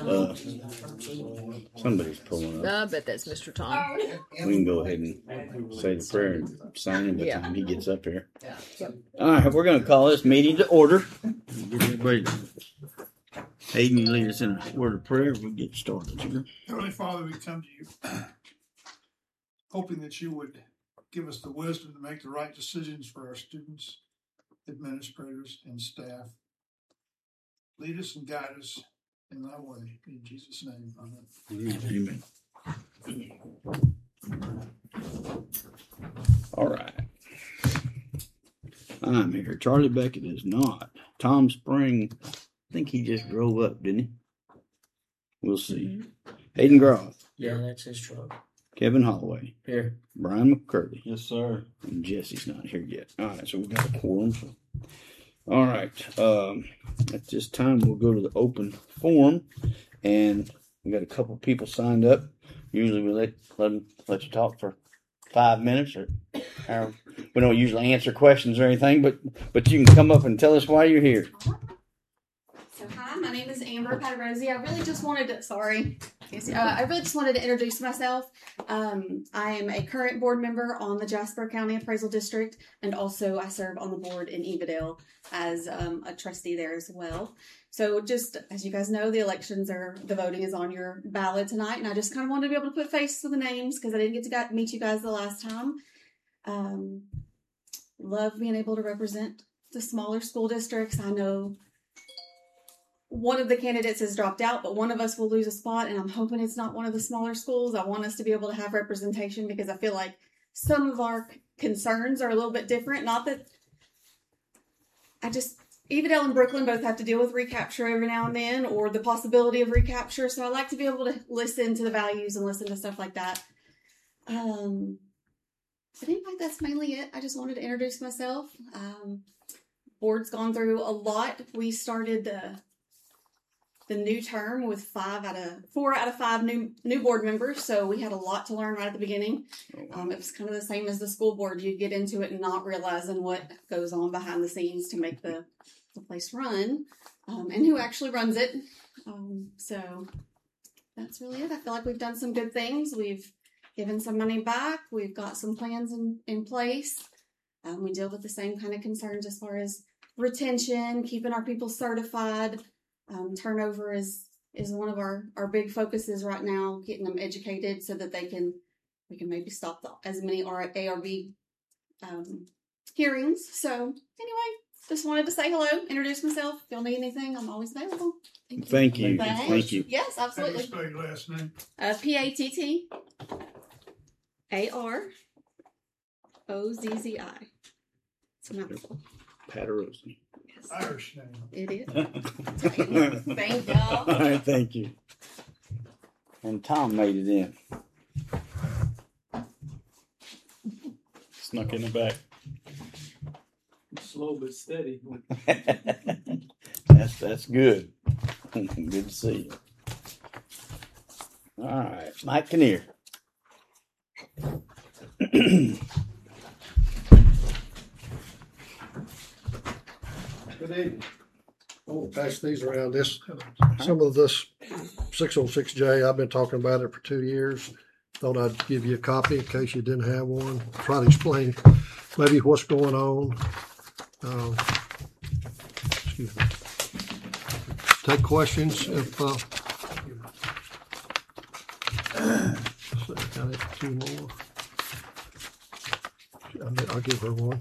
Somebody's pulling up. I bet that's Mr. Tom. We can go ahead and say the prayer and sign him by the time he gets up here. Yep. All right, we're going to call this meeting to order. Get everybody. Hayden, you lead us in a word of prayer. We'll get started. Heavenly Father, we come to you hoping that you would give us the wisdom to make the right decisions for our students, administrators, and staff. Lead us and guide us in thy way. In Jesus' name, amen. Amen. All right. I'm here. Charlie Beckett is not. Tom Spring, I think he just drove up, didn't he? We'll see. Mm-hmm. Hayden Groff. Yeah, that's his truck. Kevin Holloway. Here. Brian McCurdy. Yes, sir. And Jesse's not here yet. All right, so we've got a quorum. All right. At this time, we'll go to the open forum, and we got a couple people signed up. Usually we let you talk for 5 minutes, or we don't usually answer questions or anything, but you can come up and tell us why you're here. So hi, my name is Amber Patarosi. I really just wanted to introduce myself. I am a current board member on the Jasper County Appraisal District, and also I serve on the board in Evadale as a trustee there as well. So just as you guys know, the voting is on your ballot tonight, and I just kind of wanted to be able to put faces to the names because I didn't get to meet you guys the last time. Love being able to represent the smaller school districts. I know one of the candidates has dropped out, but one of us will lose a spot, and I'm hoping it's not one of the smaller schools. I want us to be able to have representation because I feel like some of our concerns are a little bit different. Not that Evadale and Brooklyn both have to deal with recapture every now and then, or the possibility of recapture. So I like to be able to listen to the values and listen to stuff like that. But anyway, that's mainly it. I just wanted to introduce myself. Board's gone through a lot. We started the new term with 4 out of 5 new board members, so we had a lot to learn right at the beginning. It was kind of the same as the school board. You get into it and not realizing what goes on behind the scenes to make the place run, and who actually runs it. So that's really it. I feel like we've done some good things. We've given some money back. We've got some plans in place. We deal with the same kind of concerns as far as retention, keeping our people certified. Turnover is one of our big focuses right now, getting them educated so that we can maybe stop as many ARB hearings. So anyway, just wanted to say hello, introduce myself. If y'all need anything, I'm always available. Thank you. Thank you. How Yes, do you absolutely. spell your last name? Pattarozzi. It's a mouthful. Patarosi. Yes. Irish name. It is. Thank y'all. All right, thank you. And Tom made it in. Snuck in the back. Slow but steady. That's good. Good to see you. All right, Mike Kinnear. Good evening. I'll pass these around. Some of this 606J, I've been talking about it for 2 years. Thought I'd give you a copy in case you didn't have one. Try to explain maybe what's going on. Excuse me. Take questions if got it, 2 more. I'll give her one.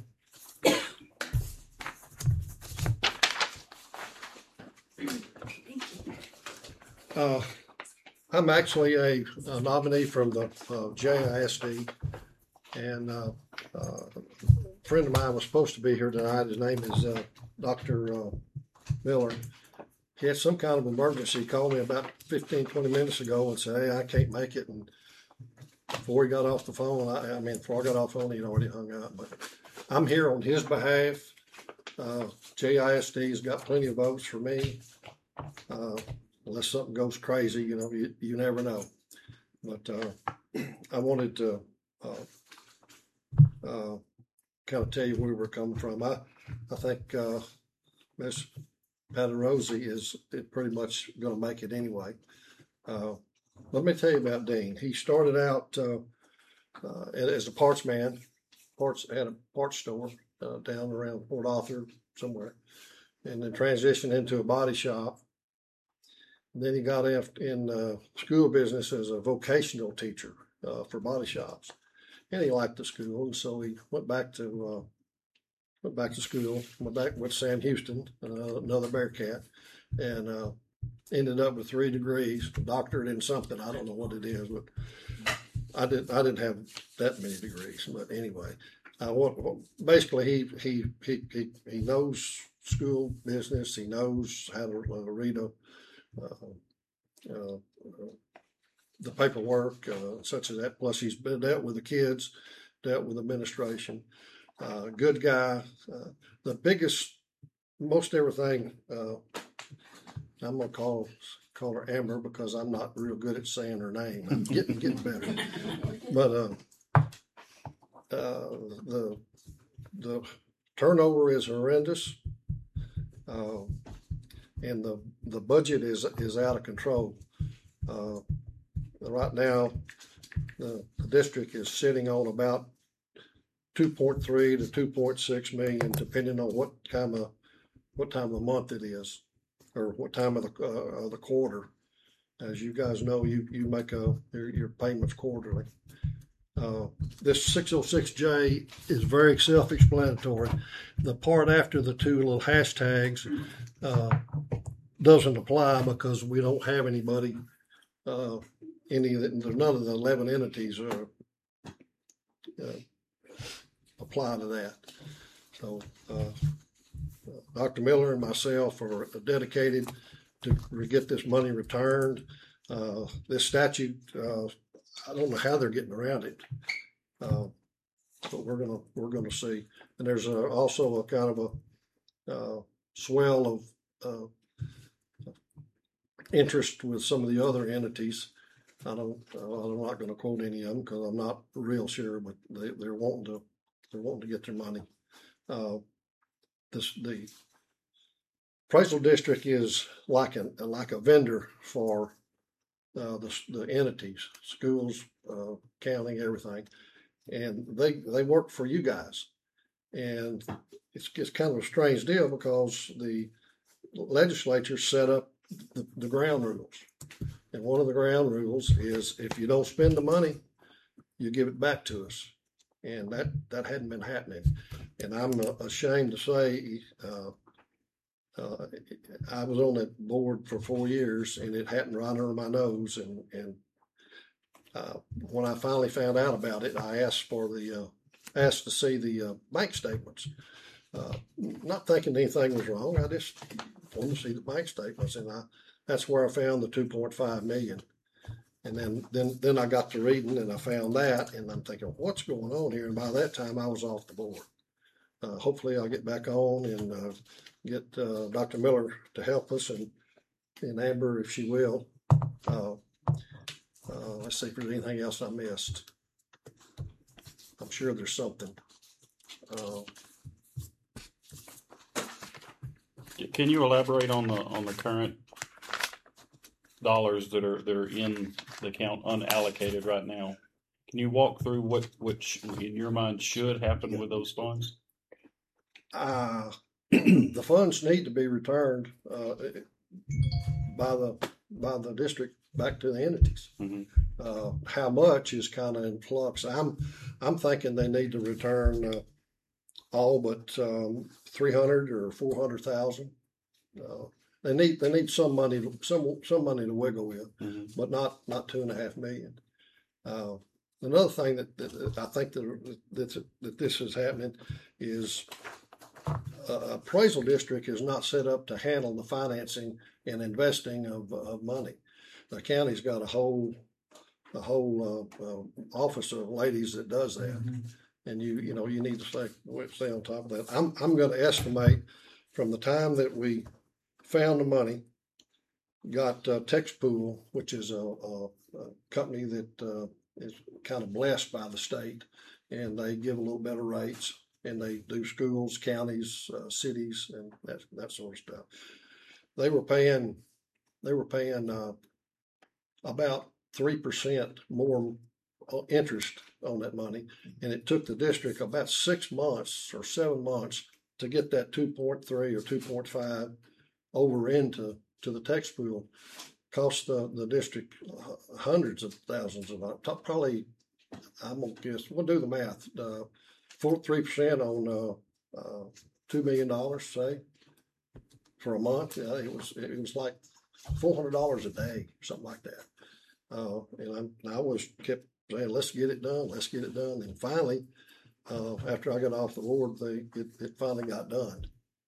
I'm actually a nominee from the JISD, and a friend of mine was supposed to be here tonight. His name is Dr. Miller. He had some kind of emergency. He called me about 15-20 minutes ago and said, hey, I can't make it. And before he got off the phone, before I got off the phone, he'd already hung up. But I'm here on his behalf. JISD's got plenty of votes for me. Unless something goes crazy, you never know. But I wanted to kind of tell you where we're coming from. I think Ms. Padarosi is pretty much going to make it anyway. Let me tell you about Dean. He started out as a parts man. Had a parts store down around Port Arthur somewhere, and then transitioned into a body shop. And then he got in school business as a vocational teacher for body shops, and he liked the school, and so he went back to school. Went back with Sam Houston, another Bearcat, and ended up with 3 degrees, a doctorate in something. I don't know what it is, but I didn't have that many degrees. But anyway, basically he knows school business. He knows how to read the paperwork, such as that. Plus, he's been dealt with the kids, dealt with administration. Good guy. The biggest, most everything. I'm gonna call her Amber because I'm not real good at saying her name. I'm getting better. But the turnover is horrendous, and the budget is out of control. Right now, the district is sitting on about 2.3 to 2.6 million, depending on what time of the month it is, or what time of the quarter. As you guys know, you make your payments quarterly. This 606J is very self-explanatory. The part after the 2 little hashtags doesn't apply because we don't have anybody. None of the 11 entities apply to that. So Dr. Miller and myself are dedicated to get this money returned. This statute, I don't know how they're getting around it, but we're gonna see. And there's also a kind of a swell of interest with some of the other entities. I'm not going to quote any of them because I'm not real sure, but they're wanting to get their money. The appraisal district is like a vendor for the entities, schools, county, everything, and they work for you guys. And it's kind of a strange deal because the legislature set up the ground rules. And one of the ground rules is if you don't spend the money, you give it back to us. And that hadn't been happening. And I'm ashamed to say I was on that board for 4 years and it happened right under my nose. And when I finally found out about it, I asked to see the bank statements. Not thinking anything was wrong. I just wanted to see the bank statements, and that's where I found the 2.5 million. And then I got to reading and I found that, and I'm thinking, what's going on here? And by that time, I was off the board. Hopefully, I'll get back on and get Dr. Miller to help us, and Amber, if she will. Let's see if there's anything else I missed. I'm sure there's something. Can you elaborate on the current dollars that are in the account unallocated right now? Can you walk through which in your mind should happen with those funds? The funds need to be returned by the district back to the entities. Mm-hmm. How much is kind of in flux. I'm thinking they need to return all but 300 or 400,000. They need some money to wiggle with, mm-hmm. but not 2.5 million. Another thing that I think that this is happening is appraisal district is not set up to handle the financing and investing of money. The county's got a whole office of ladies that does that, mm-hmm. and you need to stay on top of that. I'm going to estimate from the time that we found the money, got TexPool, which is a company that is kind of blessed by the state, and they give a little better rates, and they do schools, counties, cities, and that sort of stuff. they were paying about 3% more interest on that money, and it took the district about 6 months or 7 months to get that 2.3 or 2.5 over into the tax pool. Cost the district hundreds of thousands of probably, I'm gonna guess, we'll do the math. 3% on $2 million, say, for a month. It was like $400 a day, something like that. And I was kept saying, let's get it done. And finally, after I got off the board, it finally got done.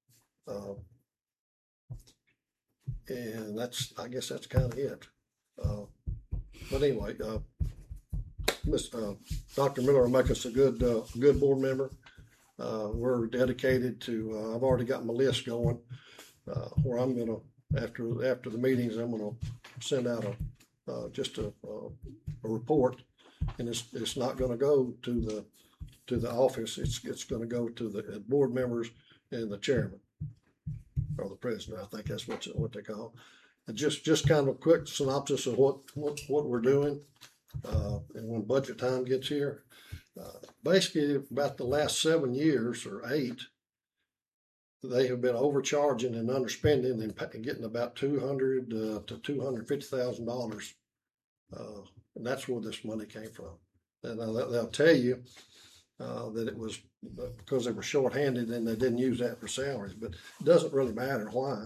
And I guess that's kind of it. But anyway, Dr. Miller will make us a good board member. We're dedicated to, I've already got my list going, where I'm going to, after the meetings, I'm going to send out just a report, and it's not going to go to the office. It's going to go to the board members and the chairman or the president. I think that's what they call it. And just kind of a quick synopsis of what we're doing, and when budget time gets here. Basically, about the last 7 years or 8, they have been overcharging and underspending and getting about $200,000 to $250,000, and that's where this money came from. And they'll tell you that it was because they were shorthanded and they didn't use that for salaries, but it doesn't really matter why.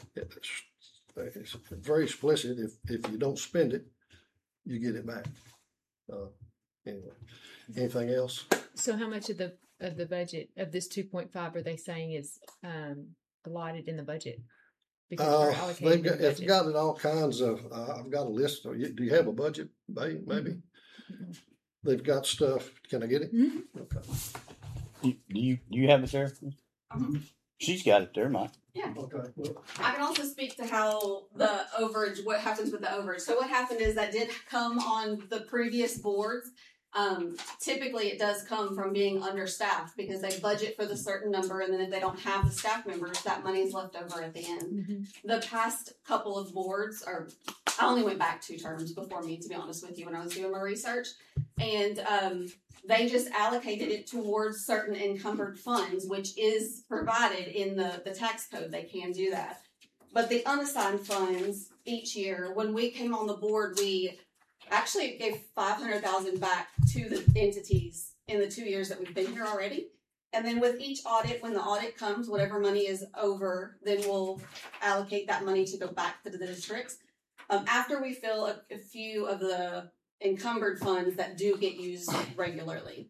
It's very explicit. If you don't spend it, you get it back. Anyway, anything else? So how much of the budget of this 2.5 are they saying is allotted in the budget? Because it's got it all kinds of. I've got a list. Do you have a budget? Maybe. Mm-hmm. They've got stuff. Can I get it? Mm-hmm. Okay. Do you have it there? Mm-hmm. She's got it there, Mike. Yeah. Okay. Well, I can also speak to how the overage, what happens with the overage. So what happened is that did come on the previous boards. Typically it does come from being understaffed because they budget for the certain number, and then if they don't have the staff members, that money is left over at the end. Mm-hmm. The past couple of boards I only went back 2 terms before me, to be honest with you, when I was doing my research, and they just allocated it towards certain encumbered funds, which is provided in the tax code. They can do that. But the unassigned funds each year, when we came on the board, we actually gave $500,000 back to the entities in the 2 years that we've been here already. And then with each audit, when the audit comes, whatever money is over, then we'll allocate that money to go back to the districts. After we fill a few of the encumbered funds that do get used regularly,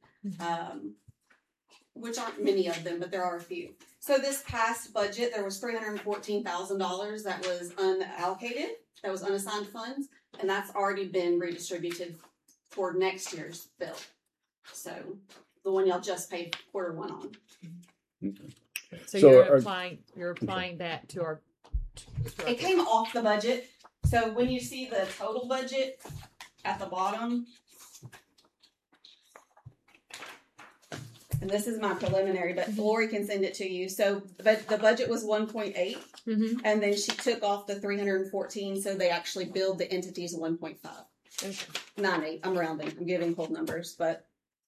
which aren't many of them, but there are a few. So this past budget, there was $314,000 that was unallocated, that was unassigned funds, and that's already been redistributed for next year's bill. So the one y'all just paid Q1 on. Okay. So you're applying that to our. It came off the budget. So when you see the total budget at the bottom, and this is my preliminary, but Lori can send it to you. So the budget was 1.8, and then she took off the 314, so they actually billed the entities 1.5. Okay. 98. I'm rounding. I'm giving whole numbers, but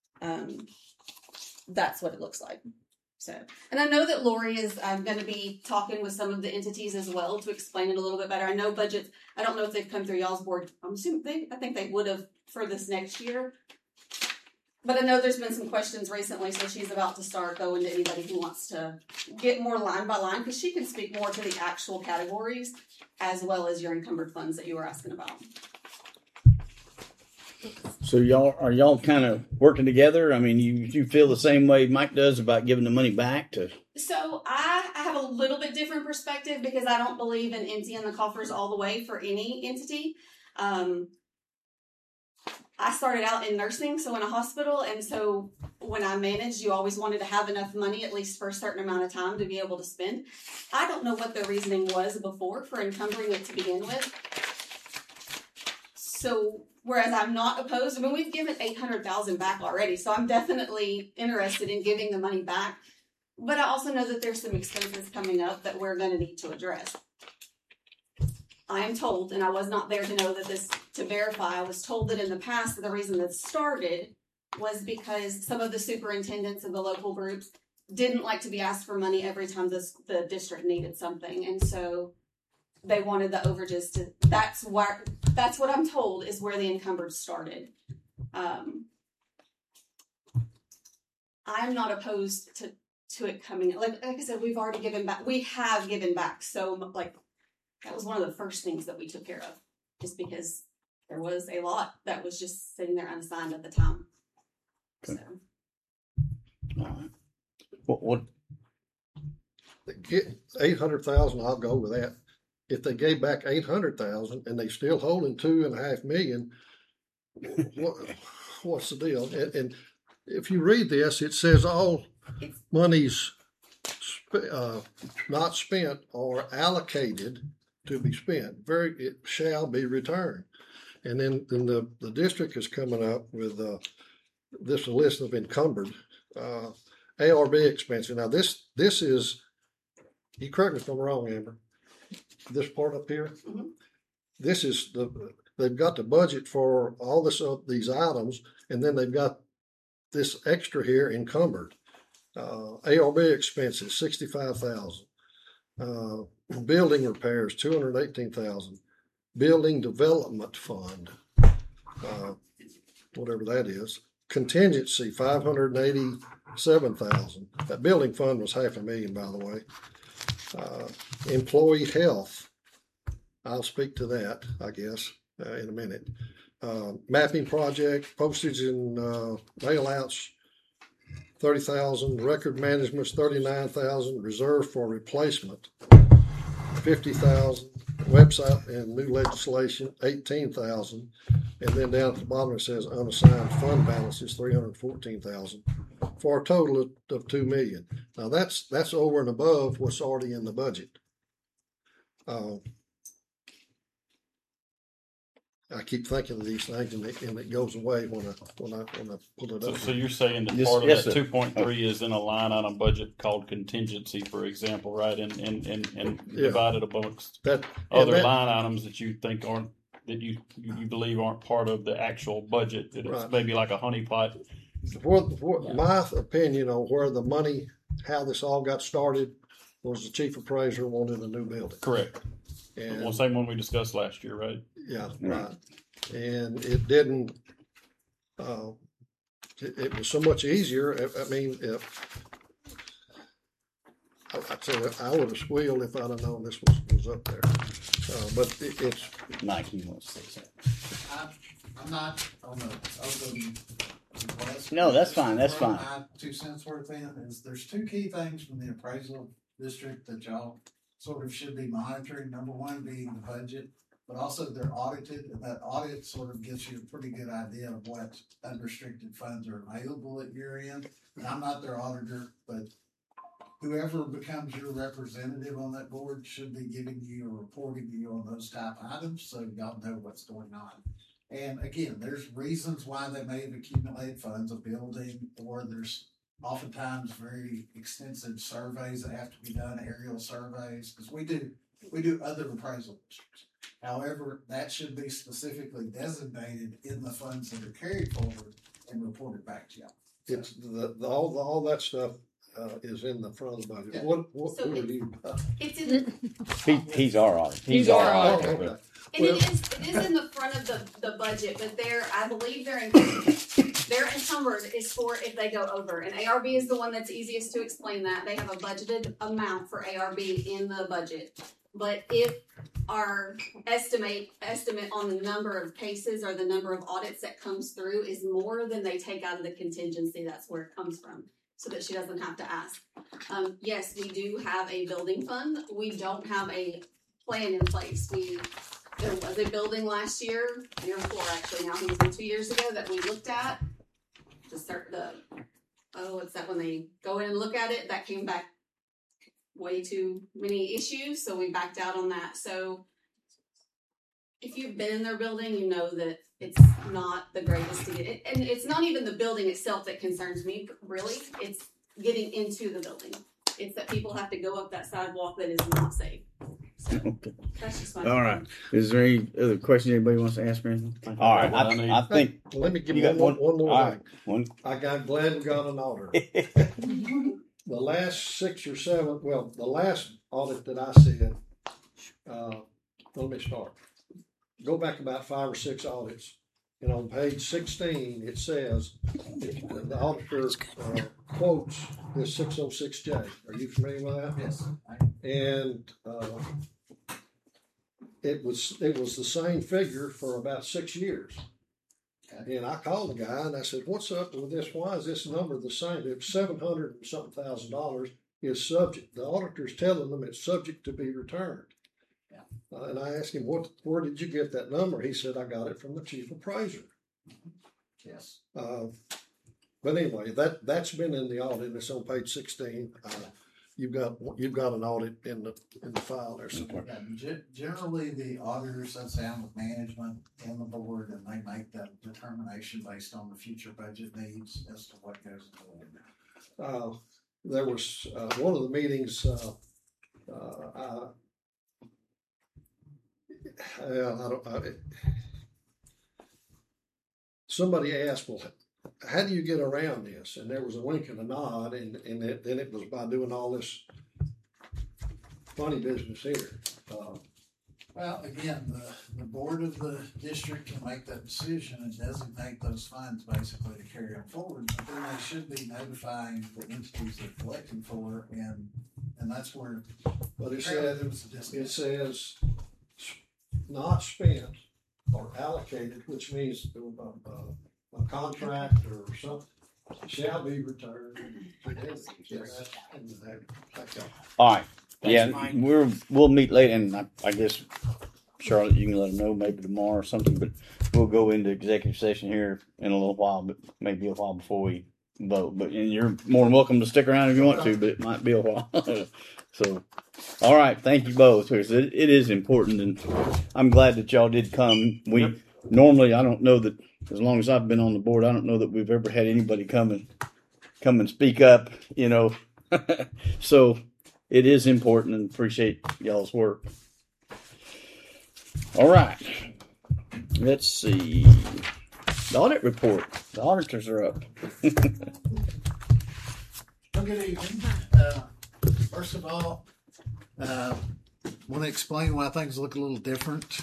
that's what it looks like. So, and I know that Lori is going to be talking with some of the entities as well to explain it a little bit better. I know budgets. I don't know if they've come through y'all's board. I'm assuming I think they would have for this next year. But I know there's been some questions recently, so she's about to start going to anybody who wants to get more line by line, because she can speak more to the actual categories as well as your encumbered funds that you were asking about. So are y'all kind of working together? I mean, you feel the same way Mike does about giving the money back to? So I have a little bit different perspective because I don't believe in emptying the coffers all the way for any entity. I started out in nursing, so in a hospital, and so when I managed, you always wanted to have enough money, at least for a certain amount of time, to be able to spend. I don't know what the reasoning was before for encumbering it to begin with. So, whereas I'm not opposed, I mean, we've given $800,000 back already, so I'm definitely interested in giving the money back. But I also know that there's some expenses coming up that we're going to need to address. I am told, and I was not there to know that this, to verify, I was told that in the past, that the reason that started was because some of the superintendents of the local groups didn't like to be asked for money every time the district needed something. And so they wanted the overages to, that's what I'm told is where the encumbered started. I'm not opposed to it coming, like I said, we have given back. So like, that was one of the first things that we took care of, just because there was a lot that was just sitting there unassigned at the time. Okay. So. All right. What? Get 800,000, I'll go with that. If they gave back 800,000 and they still holding 2.5 million, what's the deal? And if you read this, it says all monies not spent or allocated to be spent, it shall be returned. And then the district is coming up with this list of encumbered ARB expenses. Now this is, you correct me if I'm wrong, Amber, this part up here, this is they've got the budget for all these items, and then they've got this extra here encumbered. ARB expenses, 65,000. Building repairs, 218,000. Building development fund, whatever that is. Contingency, 587,000. That building fund was $500,000, by the way. Employee health, I'll speak to that, I guess, in a minute. Mapping project, postage and mail-outs, 30,000. Record management's 39,000. Reserve for replacement, 50,000. Website and new legislation, 18,000. And then down at the bottom it says unassigned fund balance is 314,000, for a total of $2 million. Now that's over and above what's already in the budget. I keep thinking of these things, and it goes away when I pull it up. So you're saying that Yes, part of yes, that sir. 2.3 is in a line item budget called contingency, for example, right? And Yeah. divided amongst That other that- line items that you think aren't, that you believe aren't part of the actual budget, that it's Right. maybe like a honeypot. My opinion on where the money, how this all got started, was the chief appraiser wanted a new building. Correct. And Well, same one we discussed last year, right? yeah, Right. right. And it didn't, it was so much easier. I mean, I tell you, I would have squealed if I'd have known this was up there. But it's, Mike, you want to say something? I'm not on the open request. No, that's fine, that's fine. My 2 cents worth in is there's two key things from the appraisal district that y'all sort of should be monitoring. Number one being the budget, but also they're audited, and that audit sort of gives you a pretty good idea of what unrestricted funds are available at year end. And I'm not their auditor, but whoever becomes your representative on that board should be giving you or reporting to you on those type items, so y'all know what's going on. And again, there's reasons why they may have accumulated funds, a building, or there's oftentimes very extensive surveys that have to be done, aerial surveys, because we do other appraisal districts. However, that should be specifically designated in the funds that are carried forward and reported back to y'all. it's all that stuff is in the front of the budget. Yeah. What So who are you? It's in, He's our auditor. He's our Oh, auditor. okay. and it is in the front of the budget, but I believe they're encumbered is for if they go over. And ARB is the one that's easiest to explain that. They have a budgeted amount for ARB in the budget. But if our estimate on the number of cases or the number of audits that comes through is more than they take out of the contingency, that's where it comes from, so that she doesn't have to ask. Yes, we do have a building fund. We don't have a plan in place. There was a building last year, year before actually, now it was 2 years ago, that we looked at to start what's that, when they go in and look at it, that came back way too many issues, so we backed out on that. So if you've been in their building, you know that it's not the greatest to get it. And it's not even the building itself that concerns me, really. It's getting into the building. It's that people have to go up that sidewalk that is not safe. Okay. That's just my All right. Is there any other question anybody wants to ask me? Anything? All right. What I need. I think Let me give you you got one all more right. thing. One. I got glad we got an auditor. The last 6 or 7, well, the last audit that I said, let me start. Go back about 5 or 6 audits, and on page 16, it says, the auditor quotes this 606J. Are you familiar with that? Yes. And it was the same figure for about 6 years. And I called the guy and I said, "What's up with this? Why is this number the same? It's $700 and something thousand is subject. The auditor's telling them it's subject to be returned." Yeah. And I asked him, "Where did you get that number?" He said, "I got it from the chief appraiser." Yes. But anyway, that's been in the audit. It's on page 16. You've got an audit in the file there somewhere. Yeah, generally, the auditors sit down with management and the board, and they make that determination based on the future budget needs as to what goes into it. There was one of the meetings. Somebody asked, "Well, how do you get around this?" And there was a wink and a nod, and then it was by doing all this funny business here. Well, again, the board of the district can make that decision and designate those funds basically to carry them forward, but then they should be notifying the entities they're collecting for, and that's where. But it apparently there was a disconnect. It says not spent or allocated, which means a contract or something shall be returned to the entities. All right. Yeah, we'll meet later, and I guess Charlotte, you can let them know maybe tomorrow or something. But we'll go into executive session here in a little while, but maybe a while before we vote. But and you're more than welcome to stick around if you want to, but it might be a while. So, all right, thank you both. It is important, and I'm glad that y'all did come. We normally, I don't know that as long as I've been on the board, I don't know that we've ever had anybody come and speak up. So. It is important, and appreciate y'all's work. All right. Let's see. The audit report. The auditors are up. Well, good evening. First of all, want to explain why things look a little different.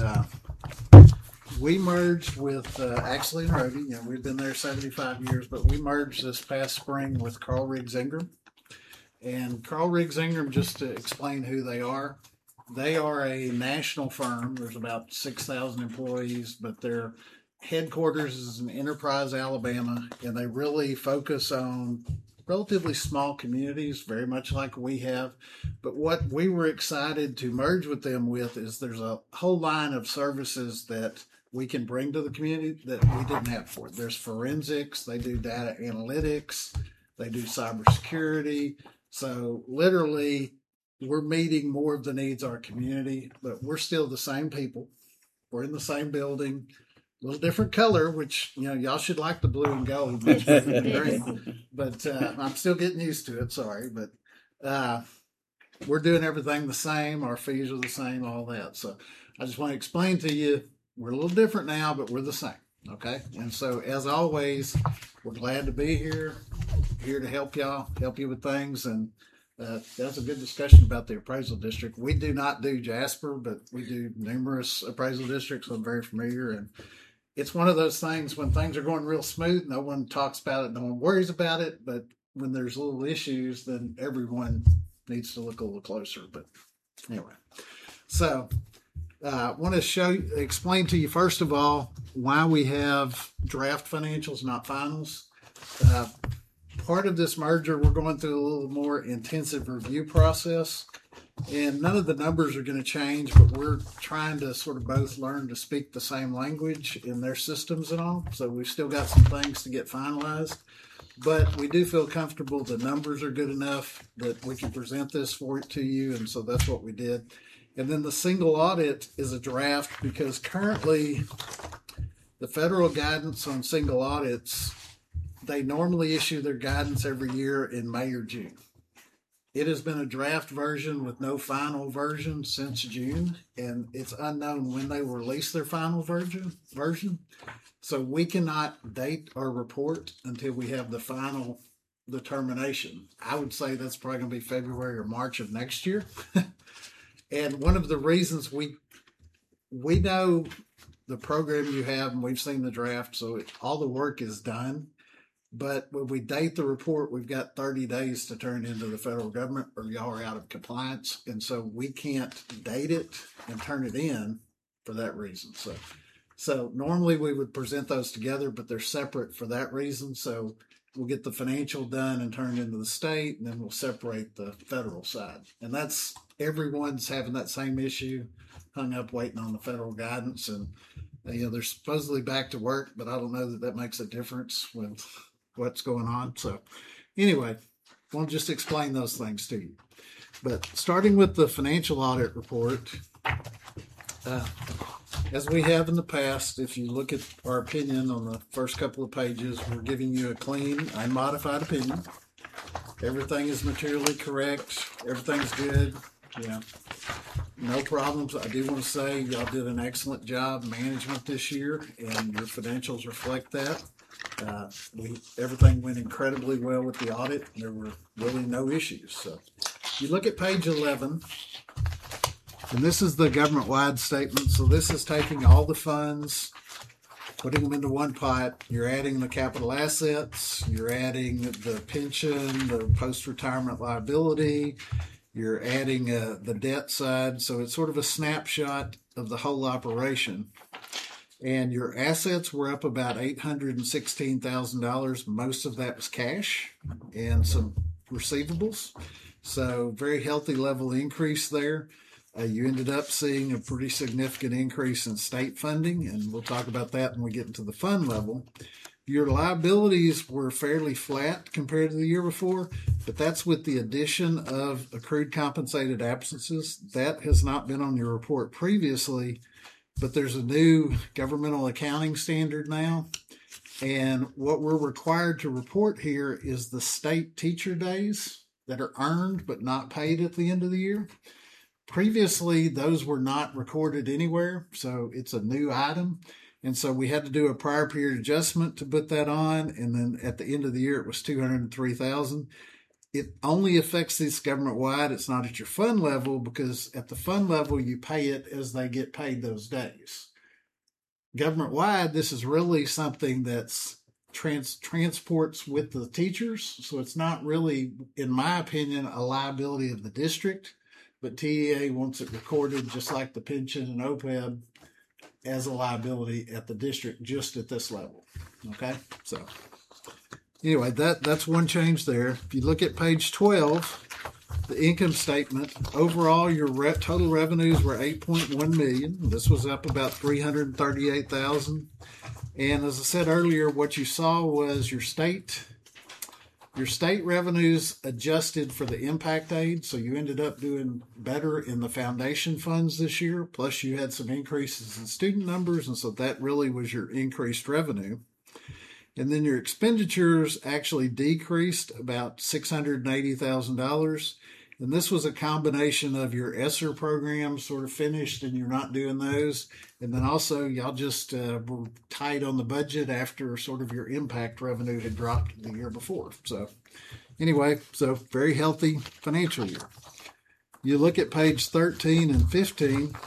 We merged with Axley and Rody. We've been there 75 years, but we merged this past spring with Carl Riggs Ingram. And Carl Riggs Ingram, just to explain who they are a national firm. There's about 6,000 employees, but their headquarters is in Enterprise, Alabama, and they really focus on relatively small communities, very much like we have. But what we were excited to merge with them with is there's a whole line of services that we can bring to the community that we didn't have before. There's forensics, they do data analytics, they do cybersecurity. So literally, we're meeting more of the needs of our community, but we're still the same people. We're in the same building, a little different color, which, y'all should like the blue and gold much better than green. But I'm still getting used to it, sorry. But we're doing everything the same. Our fees are the same, all that. So I just want to explain to you, we're a little different now, but we're the same. Okay? And so, as always, we're glad to be here to help you with things. And that's a good discussion about the appraisal district. We do not do Jasper, but we do numerous appraisal districts. I'm very familiar. And it's one of those things when things are going real smooth, no one talks about it, no one worries about it. But when there's little issues, then everyone needs to look a little closer. But anyway, so I want to explain to you, first of all, why we have draft financials, not finals. Part of this merger, we're going through a little more intensive review process, and none of the numbers are going to change, but we're trying to sort of both learn to speak the same language in their systems and all. So we've still got some things to get finalized, but we do feel comfortable the numbers are good enough that we can present this to you, and so that's what we did. And then the single audit is a draft because currently the federal guidance on single audits, they normally issue their guidance every year in May or June. It has been a draft version with no final version since June, and it's unknown when they will release their final version. So we cannot date our report until we have the final determination. I would say that's probably going to be February or March of next year. And one of the reasons we know the program you have, and we've seen the draft, so all the work is done. But when we date the report, we've got 30 days to turn into the federal government, or y'all are out of compliance. And so we can't date it and turn it in for that reason. So normally we would present those together, but they're separate for that reason. So we'll get the financial done and turned into the state, and then we'll separate the federal side. And that's, everyone's having that same issue, hung up waiting on the federal guidance. And, they're supposedly back to work, but I don't know that makes a difference with what's going on. So anyway, I'll just explain those things to you. But starting with the financial audit report, as we have in the past, if you look at our opinion on the first couple of pages, we're giving you a clean, unmodified opinion. Everything is materially correct. Everything's good. No problems. I do want to say y'all did an excellent job management this year, and your financials reflect that. Everything went incredibly well with the audit. There were really no issues. So you look at page 11, and this is the government-wide statement. So this is taking all the funds, putting them into one pot. You're adding the capital assets. You're adding the pension, the post-retirement liability. You're adding the debt side. So it's sort of a snapshot of the whole operation. And your assets were up about $816,000. Most of that was cash and some receivables. So very healthy level increase there. You ended up seeing a pretty significant increase in state funding, and we'll talk about that when we get into the fund level. Your liabilities were fairly flat compared to the year before, but that's with the addition of accrued compensated absences. That has not been on your report previously, but there's a new governmental accounting standard now. And what we're required to report here is the state teacher days that are earned but not paid at the end of the year. Previously, those were not recorded anywhere, so it's a new item. And so we had to do a prior period adjustment to put that on. And then at the end of the year, it was $203,000. It only affects this government-wide. It's not at your fund level, because at the fund level, you pay it as they get paid those days. Government-wide, this is really something that's transports with the teachers. So it's not really, in my opinion, a liability of the district. But TEA wants it recorded just like the pension and OPEB as a liability at the district, just at this level. Okay, so anyway, that's one change there. If you look at page 12, the income statement, overall your total revenues were $8.1 million. This was up about $338,000. And as I said earlier, what you saw was your state revenues adjusted for the impact aid, so you ended up doing better in the foundation funds this year, plus you had some increases in student numbers, and so that really was your increased revenue. And then your expenditures actually decreased about $680,000, and this was a combination of your ESSER programs sort of finished and you're not doing those, and then also y'all just were tight on the budget after sort of your impact revenue had dropped the year before. So anyway, so very healthy financial year. You look at page 13 and 15,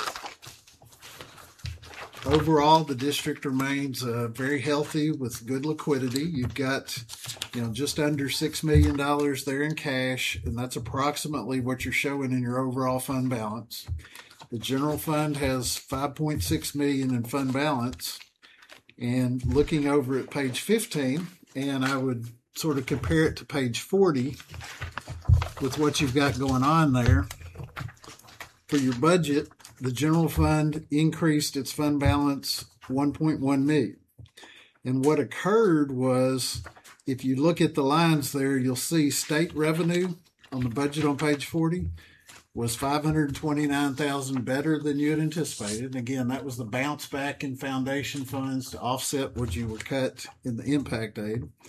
overall the district remains very healthy with good liquidity. You've got just under $6 million there in cash, and that's approximately what you're showing in your overall fund balance. The general fund has $5.6 million in fund balance. And looking over at page 15, and I would sort of compare it to page 40 with what you've got going on there. For your budget, the general fund increased its fund balance $1.1 million. And what occurred was, if you look at the lines there, you'll see state revenue on the budget on page 40 was $529,000 better than you had anticipated. And again, that was the bounce back in foundation funds to offset what you were cut in the impact aid.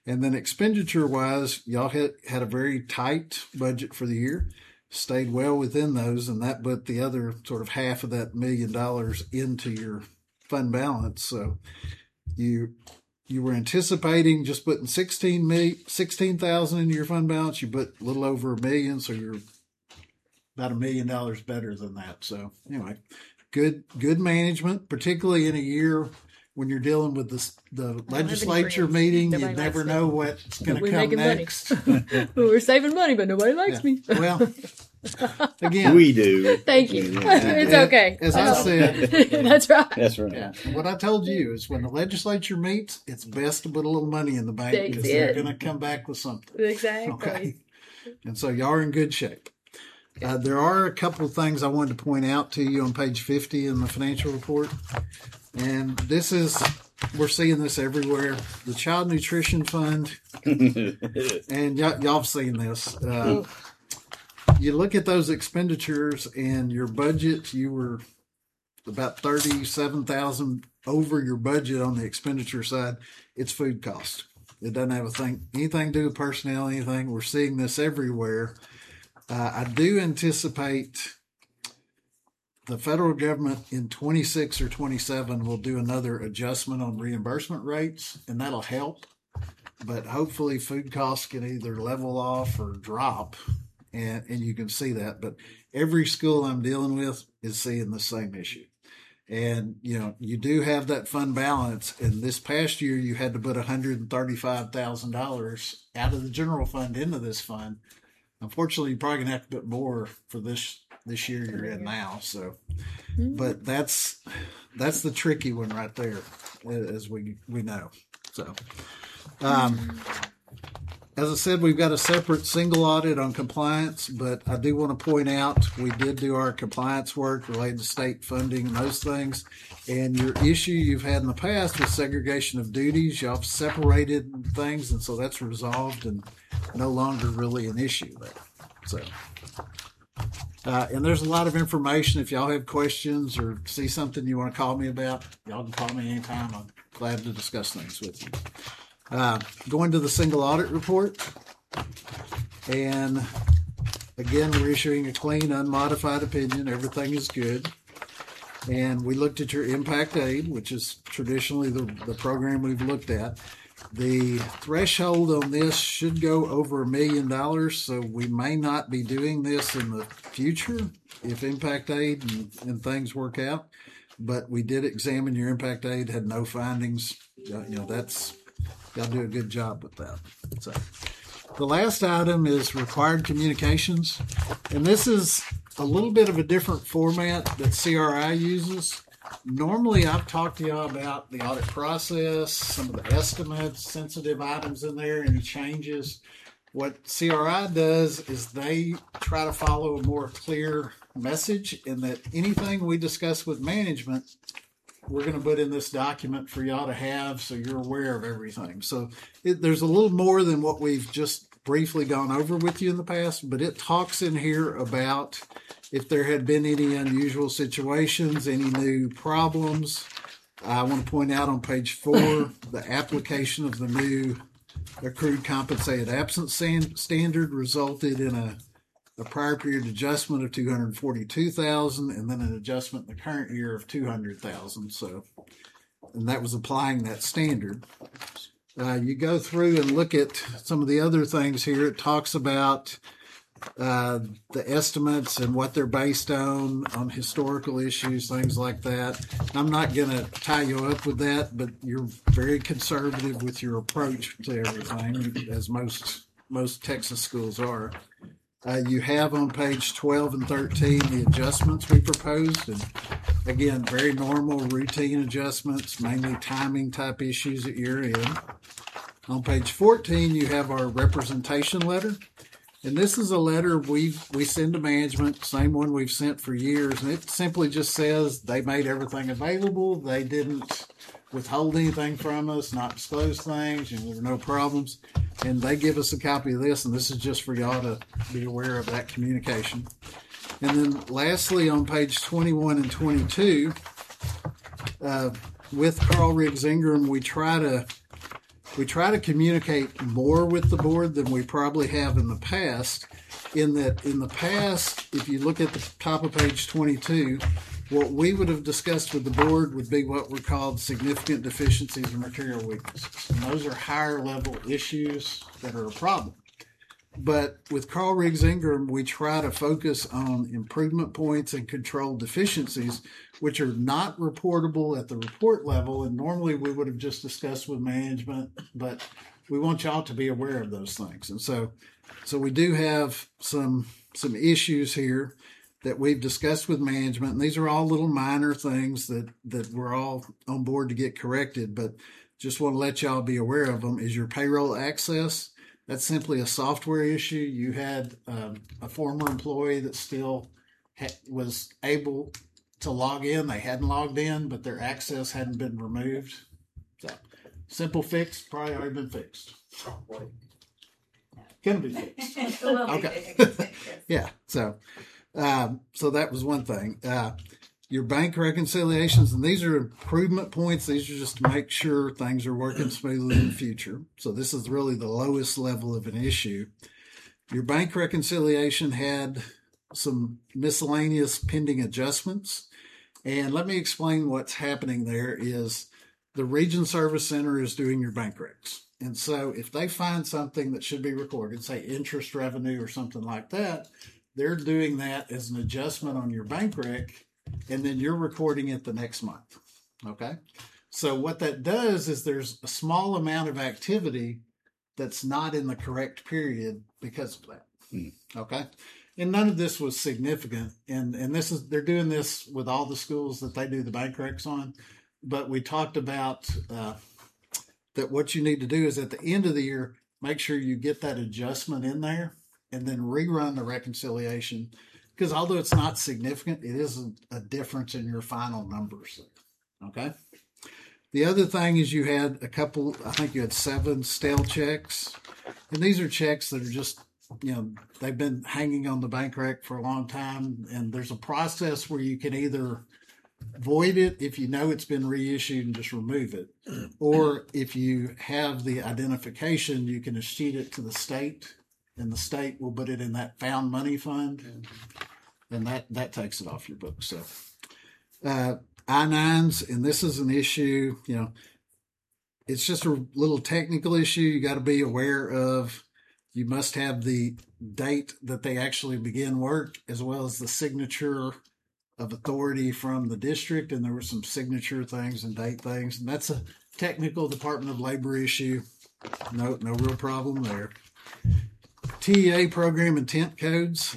And then expenditure wise, y'all had a very tight budget for the year, stayed well within those, and that put the other sort of half of that $1 million into your fund balance. So you were anticipating just putting 16,000 into your fund balance. You put a little over $1 million, so you're about $1 million better than that. So anyway, good management, particularly in a year when you're dealing with the legislature meeting. You never know what's going to come next. We're saving money, but nobody likes me. Well, again, we do. Thank you. It's okay. As I said, that's right. That's right. yeah, what I told you is when the legislature meets, it's best to put a little money in the bank That's because they're it. going to come back with something. Exactly. Okay. And so y'all are in good shape. There are a couple of things I wanted to point out to you on page 50 in the financial report. And this is, we're seeing this everywhere. The Child Nutrition Fund, and y'all have seen this. You look at those expenditures and your budget, you were about 37,000 over your budget on the expenditure side. It's food cost. It doesn't have anything to do with personnel, anything. We're seeing this everywhere. I do anticipate the federal government in 26 or 27 will do another adjustment on reimbursement rates, and that'll help. But hopefully food costs can either level off or drop, and you can see that. But every school I'm dealing with is seeing the same issue. And, you do have that fund balance. And this past year, you had to put $135,000 out of the general fund into this fund. Unfortunately, you're probably going to have to put more for this year you're in now. So, but that's the tricky one right there, as we know. So, as I said, we've got a separate single audit on compliance, but I do want to point out we did do our compliance work related to state funding and those things. And your issue you've had in the past with segregation of duties, y'all have separated things, and so that's resolved and no longer really an issue there. So, and there's a lot of information. If y'all have questions or see something you want to call me about, y'all can call me anytime. I'm glad to discuss things with you. Going to the single audit report, and again, we're issuing a clean, unmodified opinion. Everything is good. And we looked at your impact aid, which is traditionally the program we've looked at. The threshold on this should go over $1 million, so we may not be doing this in the future if impact aid and things work out. But we did examine your impact aid, had no findings. Y'all do a good job with that. So, the last item is required communications, and this is a little bit of a different format that CRI uses. Normally, I've talked to y'all about the audit process, some of the estimates, sensitive items in there, any changes. What CRI does is they try to follow a more clear message in that anything we discuss with management, we're going to put in this document for y'all to have so you're aware of everything. So there's a little more than what we've just briefly gone over with you in the past, but it talks in here about if there had been any unusual situations, any new problems. I want to point out on page 4, the application of the new accrued compensated absence standard resulted in a prior period adjustment of $242,000 and then an adjustment in the current year of $200,000. So, and that was applying that standard. You go through and look at some of the other things here. It talks about the estimates and what they're based on historical issues, things like that. I'm not going to tie you up with that, but you're very conservative with your approach to everything, as most Texas schools are. You have on page 12 and 13 the adjustments we proposed, and again, very normal routine adjustments, mainly timing type issues at year end. On page 14, you have our representation letter, and this is a letter we send to management, same one we've sent for years, and it simply just says they made everything available, they didn't withhold anything from us, not disclose things, and there were no problems. And they give us a copy of this, and this is just for y'all to be aware of that communication. And then lastly, on page 21 and 22, with Carl Riggs Ingram, we try to we try to communicate more with the board than we probably have in the past. In the past, if you look at the top of page 22, what we would have discussed with the board would be what were called significant deficiencies and material weaknesses. And those are higher level issues that are a problem. But with Carl Riggs Ingram, we try to focus on improvement points and control deficiencies, which are not reportable at the report level. And normally we would have just discussed with management, but we want y'all to be aware of those things. And so we do have some issues here that we've discussed with management. And these are all little minor things that we're all on board to get corrected, but just want to let y'all be aware of them. Is your payroll access? That's simply a software issue. You had a former employee that still was able to log in. They hadn't logged in, but their access hadn't been removed. So, simple fix, probably already been fixed. Can be fixed. Okay. Yeah. So that was one thing. Your bank reconciliations, and these are improvement points. These are just to make sure things are working smoothly in the future. So this is really the lowest level of an issue. Your bank reconciliation had some miscellaneous pending adjustments. And let me explain what's happening there is the Region Service Center is doing your bank recs. And so if they find something that should be recorded, say interest revenue or something like that, they're doing that as an adjustment on your bank rec, and then you're recording it the next month. Okay? So what that does is there's a small amount of activity that's not in the correct period because of that. Okay? And none of this was significant. And they're doing this with all the schools that they do the bank recs on. But we talked about that what you need to do is at the end of the year, make sure you get that adjustment in there and then rerun the reconciliation. Because although it's not significant, it is a difference in your final numbers. Okay? The other thing is you had I think you had 7 stale checks. And these are checks that are just, they've been hanging on the bank rec for a long time. And there's a process where you can either void it if you know it's been reissued and just remove it. Or if you have the identification, you can escheat it to the state, and the state will put it in that found money fund, and that takes it off your books. So I-9s, and this is an issue, it's just a little technical issue you got to be aware of. You must have the date that they actually begin work as well as the signature of authority from the district, and there were some signature things and date things, and that's a technical Department of Labor issue. No real problem there. TEA program intent codes.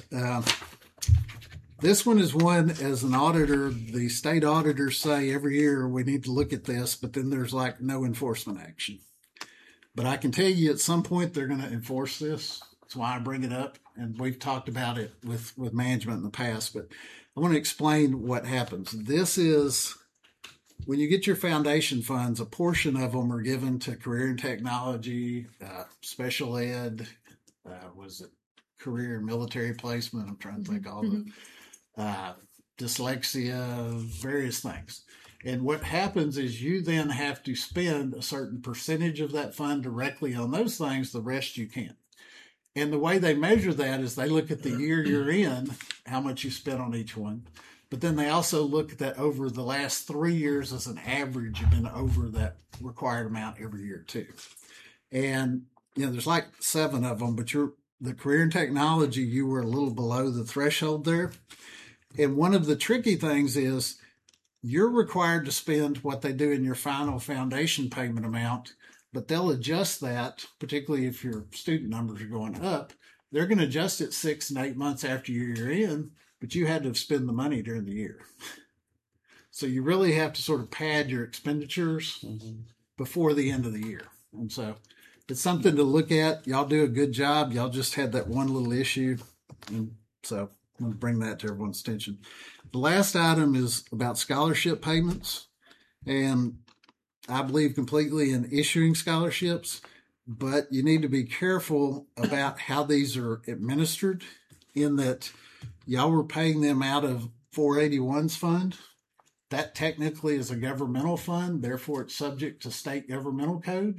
This one is one, as an auditor, the state auditors say every year we need to look at this, but then there's like no enforcement action. But I can tell you at some point they're going to enforce this. That's why I bring it up, and we've talked about it with management in the past, but I want to explain what happens. This is when you get your foundation funds, a portion of them are given to career and technology, special ed, was it career and military placement? I'm trying to think all the dyslexia, various things. And what happens is you then have to spend a certain percentage of that fund directly on those things. The rest you can't. And the way they measure that is they look at the year you're in, how much you spent on each one. But then they also look at that over the last 3 years as an average. You've been over that required amount every year too. And, there's like 7 of them, but the career and technology, you were a little below the threshold there. And one of the tricky things is you're required to spend what they do in your final foundation payment amount, but they'll adjust that, particularly if your student numbers are going up. They're going to adjust it 6 and 8 months after you're in, but you had to spend the money during the year. So you really have to sort of pad your expenditures before the end of the year. And so it's something to look at. Y'all do a good job. Y'all just had that one little issue. And so I'm going to bring that to everyone's attention. The last item is about scholarship payments. And I believe completely in issuing scholarships, but you need to be careful about how these are administered, in that y'all were paying them out of 481's fund. That technically is a governmental fund, therefore it's subject to state governmental code.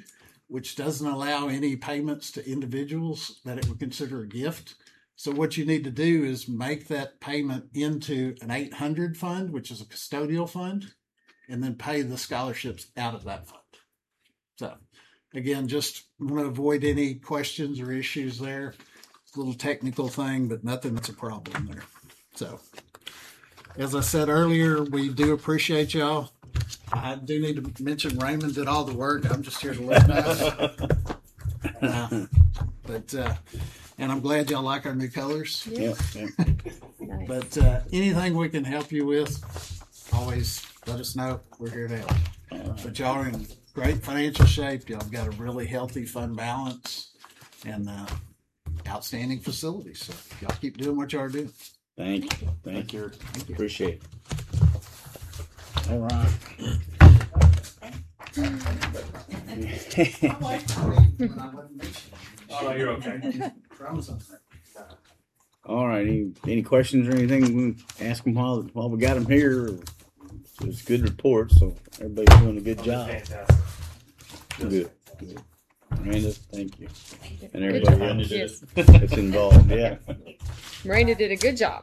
which doesn't allow any payments to individuals that it would consider a gift. So what you need to do is make that payment into an 800 fund, which is a custodial fund, and then pay the scholarships out of that fund. So again, just want to avoid any questions or issues there. It's a little technical thing, but nothing that's a problem there. So as I said earlier, we do appreciate y'all. I do need to mention Raymond did all the work. I'm just here to look nice. And I'm glad y'all like our new colors. Yeah. Nice. But anything we can help you with, always let us know. We're here to help. But y'all are in great financial shape. Y'all got a really healthy fund balance and outstanding facilities. So y'all keep doing what y'all are doing. Thank you. Thank you. Appreciate it. All right. Oh, you're okay. All right. Any questions or anything? We ask them while we got them here. It's a good report, so everybody's doing a good job. Good. Miranda, thank you. And everybody else Yes. that's involved. Yeah. Miranda did a good job.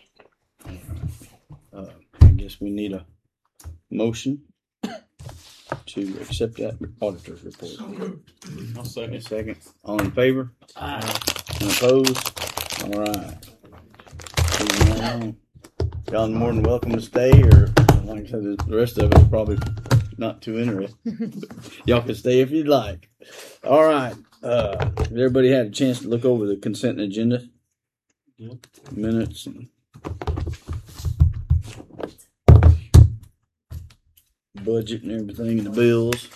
I guess we need a motion to accept that auditor's report. I'll second. A second. All in favor? And opposed? All right. Moving on. Y'all are more than welcome to stay, or like I said, the rest of it is probably not too interesting. Y'all can stay if you'd like. All right. Everybody had a chance to look over the consent agenda? Yep. Minutes and budget and everything, and the bills.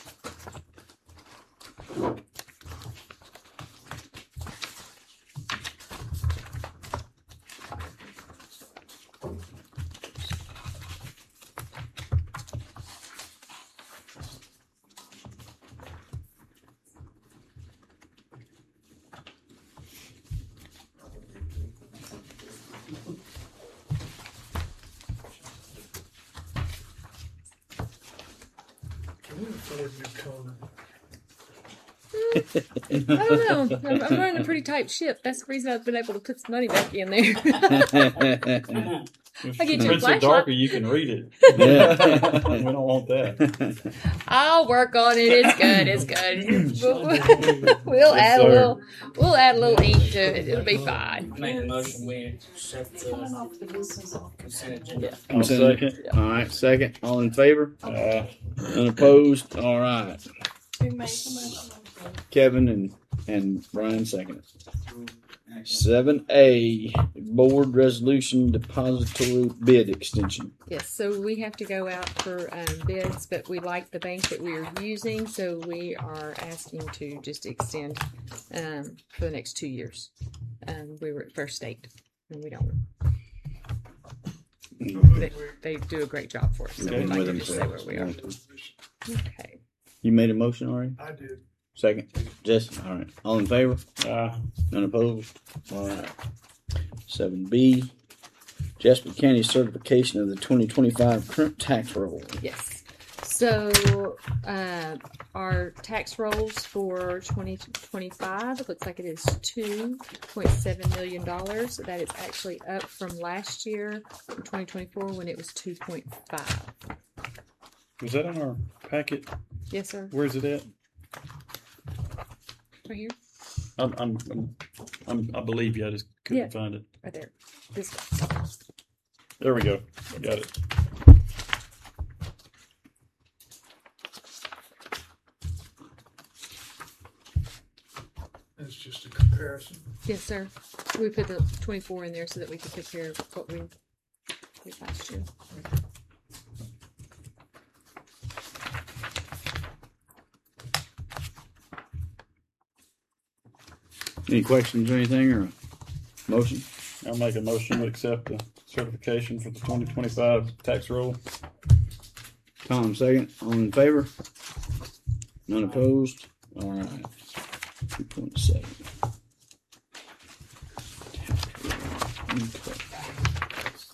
I don't know. I'm running a pretty tight ship. That's the reason I've been able to put some money back in there. If I get it's you a so flashlight. darker, you can read it. Yeah. We don't want that. I'll work on it. It's good. It's good. We'll Yes, add sir. we'll add a little ink to it. It'll be fine. Make a motion, we accept the consent agenda. I'll second. All right, second. All in favor? Unopposed? All right. Kevin and Brian second. 7A, board resolution depository bid extension. Yes, so we have to go out for bids, but we like the bank that we are using, so we are asking to just extend for the next 2 years. We were at First State, and we don't. They do a great job for us, so we'd like to just say where we are. Okay. You made a motion already? I did. Second. Jesse? All right. All in favor? None opposed? All right. 7B, Jasper County certification of the 2025 current tax roll. Yes. So our tax rolls for 2025, it looks like it is $2.7 million. That is actually up from last year, 2024, when it was 2.5. Was that in our packet? Yes, sir. Where's it at? Right here, I believe you. I just couldn't Yeah. find it. right there. This one. There we go. Got it. It's just a comparison. Yes, sir. We put the 24 in there so that we could compare what we did last year. Any questions or anything, or a motion? I'll make a motion to accept the certification for the 2025 tax roll. Tom, second. All in favor? None opposed? All right. 2.7.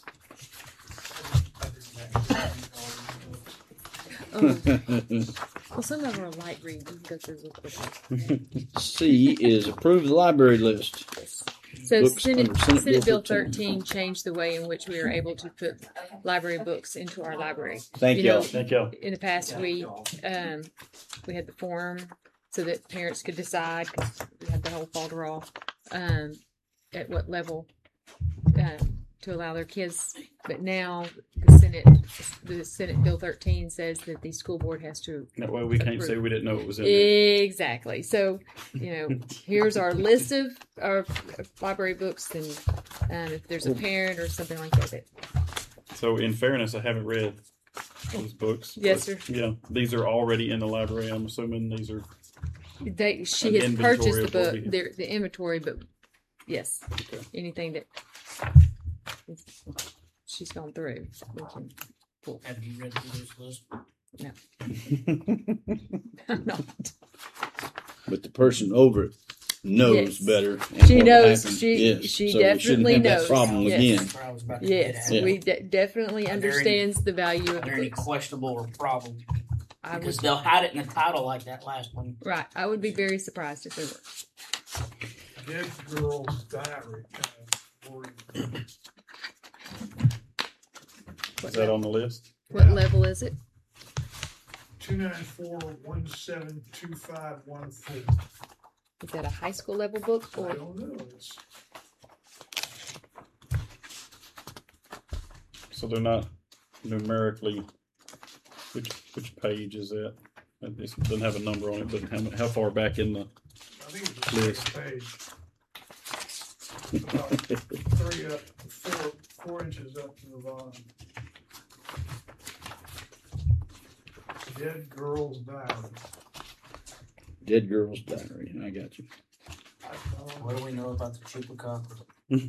Oh, Well, some of them are light read. You can go through real quickly. C is approve the library list. So Books Senate, under Senate Senate Bill Bill 13 changed the way in which we are able to put library books into our library. Thank You y'all. know, Thank y'all. In the past, we had the form so that parents could decide, because we had the whole folder at what level to allow their kids. But now the Senate Bill 13 says that the school board has to. That way we can't say we didn't know it was in there. Exactly. So, here's our list of our library books, and if there's a parent or something like that. So in fairness, I haven't read those books. Yes, but, sir. Yeah, these are already in the library. I'm assuming these are. She An has purchased the inventory of book, what we have. the inventory, but yes, Okay. anything that she's gone through, we can pull. Have you read through this list? I'm not. But the person over it knows Yes. better. And She what knows. happened. She Yes. she So we shouldn't definitely have knows. that problem Yes. again. That's where I was about to Yes, get at. we definitely Are there any- understands the value Are of there the any books. questionable or problem? I Because would, they'll hide it in the title like that last one. right. I would be very surprised if they were. Dead Girl's Diary. Is that on the list? What level is it? 294172514. Is that a high school level book I or? don't know. It's So they're not numerically. Which page is that? It doesn't have a number on it, but how far back in the? I think it's the List. second page. About 4 inches up to the bottom. Dead Girl's Diary. Dead Girl's Diary. I got you. What do we know about the chupacabra?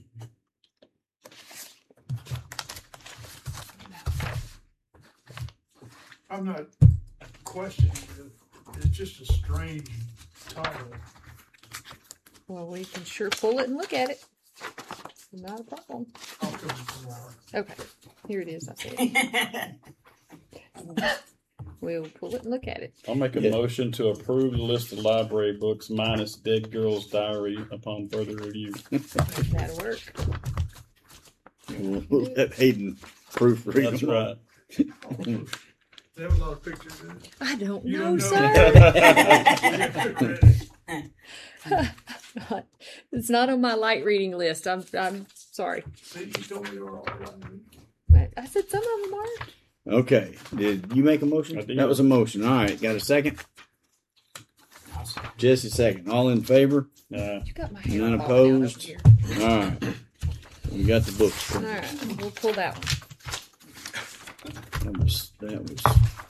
I'm not questioning it. It's just a strange title. Well, we can sure pull it and look at it. Not a problem. I'll come tomorrow. Okay, here it is. I see it. We'll pull it and look at it. I'll make a Yeah. motion to approve the list of library books minus Dead Girl's Diary upon further review. That'll work. We'll let Hayden proofread That's them. right. There was a lot of pictures in it. I don't You know, don't know. sir. It's not on my light reading list. I'm sorry. See, you told me you were all right. I said some of them are. Okay. Did you make a motion? I did. That was a motion. All right. Got a second? Jesse, second. All in favor? Uh, You got my hair None all down over opposed? here. All right. We got the books. All right, we'll pull that one. That was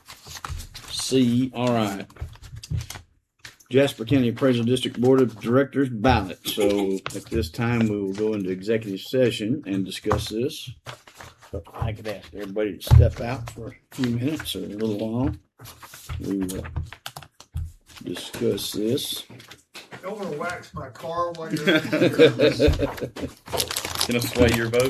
C. All right. Jasper County Appraisal District Board of Directors ballot. So at this time, we will go into executive session and discuss this. So I could ask everybody to step out for a few minutes or a little while. We will discuss this. Don't want to wax my car while you're gonna sway your vote?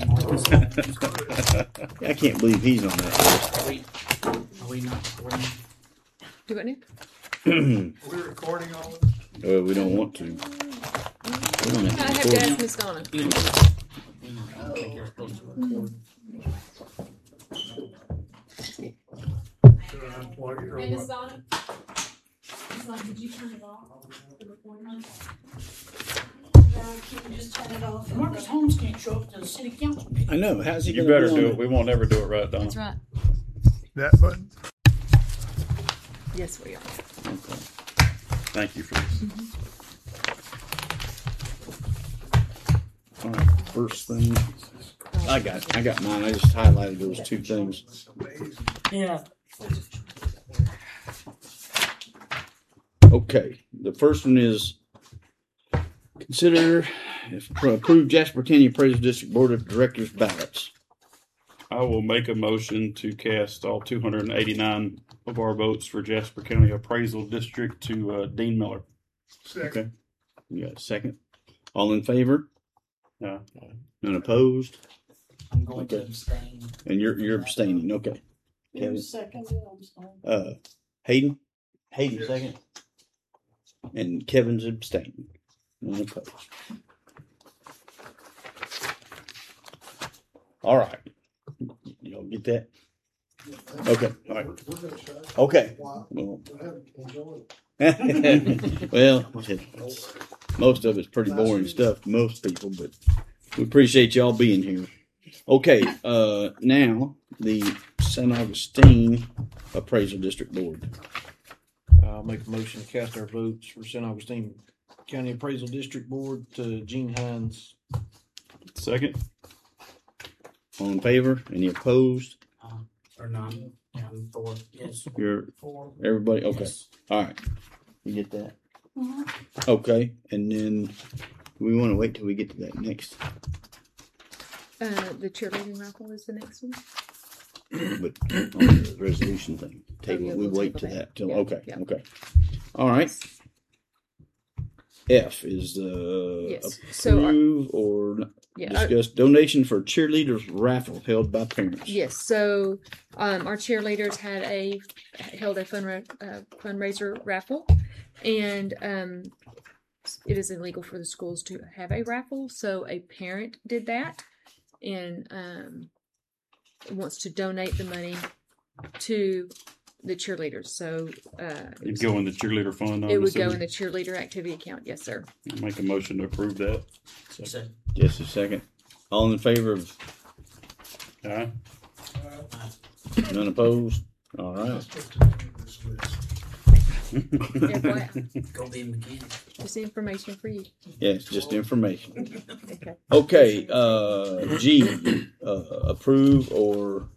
I can't believe he's on that Are we not recording? Do it now. list. Are we recording all this? We don't want to. We don't I have have to to record. ask Miss Donna. I don't think you're supposed to record. Should I unplug it or Hey, Miss what? Donna. Miss Donna, did you turn it off? The recording? Can you just turn it off? Marcus Holmes can't show up to the city council meeting. I know. How's he You gonna better be on do it. We won't ever do it right, Donna. That's right. That button? Yes, we are. Okay. Thank you for this. All right. First thing. I got mine. I just highlighted those two things. It's amazing. Yeah. Okay. The first one is consider if approve Jasper County Appraisal District Board of Directors ballots. I will make a motion to cast all 289 of our votes for Jasper County Appraisal District to Dean Miller. Second. Okay. You got a second? All in favor? Yeah. None opposed? I'm going to Okay. abstain. And you're abstaining. Okay. Kevin? Second, I'm sorry. Hayden? Hayden second. And Kevin's abstaining. None opposed. All right. Y'all get that? Okay. All right. Okay. Well, well, most of it's pretty boring stuff to most people, but we appreciate y'all being here. Okay. Now the St. Augustine Appraisal District Board. I'll make a motion to cast our votes for St. Augustine County Appraisal District Board to Gene Hines. Second. All in favor? Any opposed? Or none. I'm for. Yes. You're For. everybody? Okay. Yes. All right. You get that? Okay. And then we want to wait till we get to that next. The cheerleading raffle is the next one. But on the resolution thing, table, yeah, we we'll wait table to that. that till Yeah, okay, yeah. okay. All right. F is Yes. So approve or yeah, discuss donation for cheerleaders raffle held by parents. yes. So our cheerleaders held a fundraiser raffle, and it is illegal for the schools to have a raffle. So a parent did that, and wants to donate the money to the cheerleaders. So It'd go in the cheerleader fund. it would go in the cheerleader activity account. Yes, sir. Make a motion to approve that. So, Just a second. All in favor of? Aye. None opposed. All right. FYI, go be mechanic. just information for you. Yes, just information. Okay. Okay. G. Approve or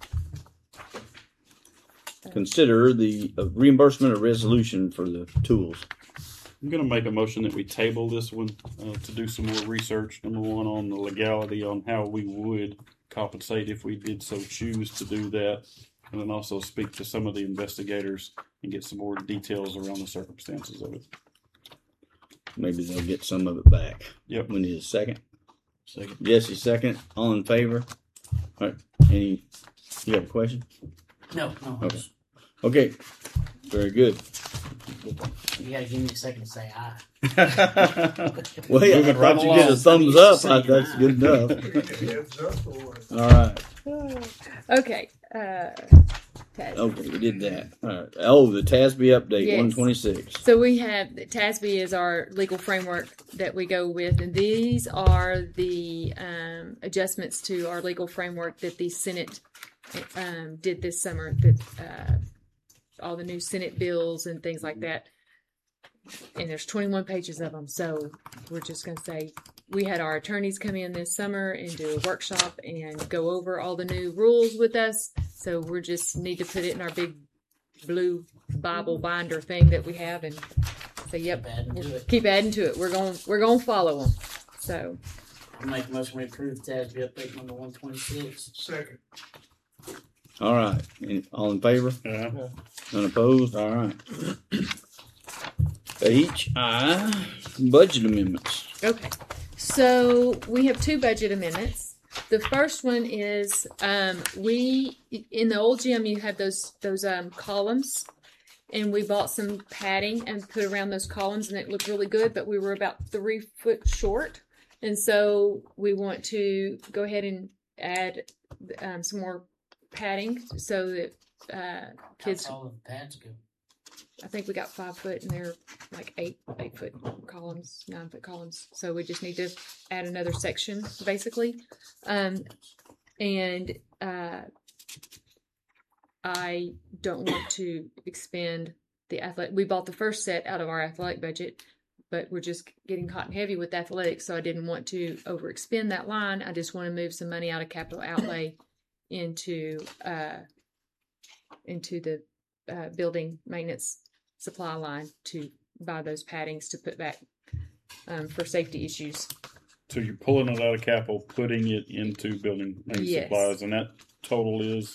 consider the reimbursement or resolution for the tools. I'm going to make a motion that we table this one to do some more research. Number one, on the legality on how we would compensate if we did so choose to do that. And then also speak to some of the investigators and get some more details around the circumstances of it. Maybe they'll get some of it back. Yep. We need a second. Second. Jesse, second. All in favor? All right. You have a question? No. Okay. Okay. Very good. You gotta give me a second to say aye. Well, yeah, Moving right once you get a along. thumbs up, that's good enough. All right. Okay. TASB. Okay, we did that. All right. Oh, the TASB update, Yes. 126. So we have TASB is our legal framework that we go with, and these are the adjustments to our legal framework that the Senate did this summer. That all the new Senate bills and things like that. And there's 21 pages of them. So we're just going to say we had our attorneys come in this summer and do a workshop and go over all the new rules with us. So we're just need to put it in our big blue Bible binder thing that we have and say, yep, keep adding to it. We're going to follow them. So I'll make a motion to approve TASB update number 126. Second. All right. All in favor? Yeah. None opposed? All right. HI, budget amendments. okay. So we have two budget amendments. The first one is we in the old gym you have those columns, and we bought some padding and put around those columns, and it looked really good. But we were about 3 foot short, and so we want to go ahead and add some more padding so that kids. How tall the pads go? I think we got 5 foot, and they're like 8 foot columns, 9 foot columns. So we just need to add another section, basically. And I don't want to expend the athletic. We bought the first set out of our athletic budget, but we're just getting hot and heavy with athletics, so I didn't want to overexpend that line. I just want to move some money out of capital outlay into the building maintenance supply line to buy those paddings to put back for safety issues. So you're pulling it out of capital, putting it into building and Yes. supplies, and that total is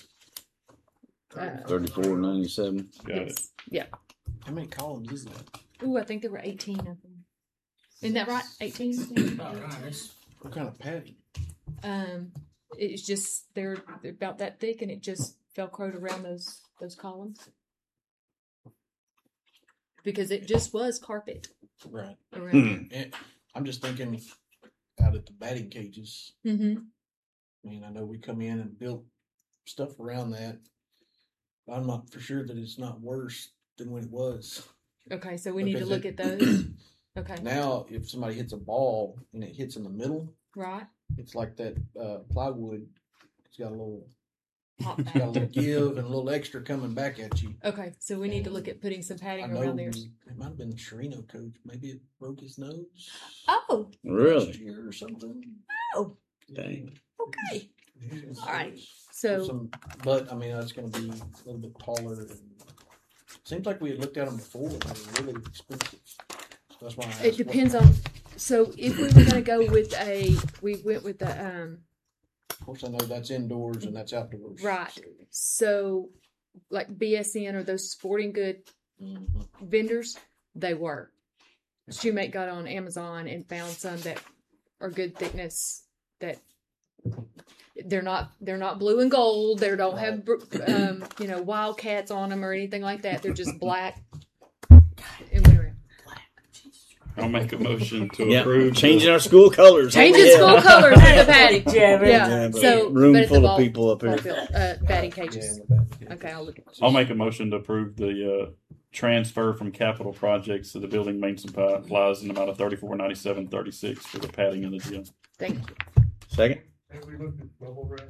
34.97. got it. Yeah. How many columns is that? Ooh, I think there were 18 of them. Isn't that right? 18? About right. What kind of padding? It's just they're about that thick, and it just velcroed around those columns. because it just was carpet Right. around. And I'm just thinking out at the batting cages. Mm-hmm. I mean, I know we come in and built stuff around that. I'm not for sure that it's not worse than when it was. Okay, so we need to Because look it- at those. Okay, Now, if somebody hits a ball and it hits in the middle, right. it's like that plywood. It's got a little, Pop it's got a back. little give and a little extra coming back at you. Okay, so we need to look at putting some I padding know around there. it might have been the Sherino coach. Maybe it broke his nose Oh, last Really? year or something. oh, Dang. okay. All right. So But I mean, it's going to be a little bit taller. And seems like we had looked at them before, and they were really expensive. That's why I asked it depends on. So if we were going to go with we went with the Of course, I know that's indoors and that's outdoors. right. So like BSN or those sporting good Mhm. vendors, they were. Shoemake got on Amazon and found some that are good thickness that they're not blue and gold. They don't have wildcats on them or anything like that. They're just black. And whatever. I'll make a motion to Yeah, approve. changing our school colors. Changing Yeah. school colors with the padding. Yeah, Yeah. but So room but at the full ball- of people up here. ball field, batting Yeah, cages. in the back. Okay, I'll look at I'll make a motion to approve the transfer from capital projects to the building maintenance supplies in the amount of $34.97.36 for the padding in the gym. Thank you. Second. Have we looked at bubble wrap?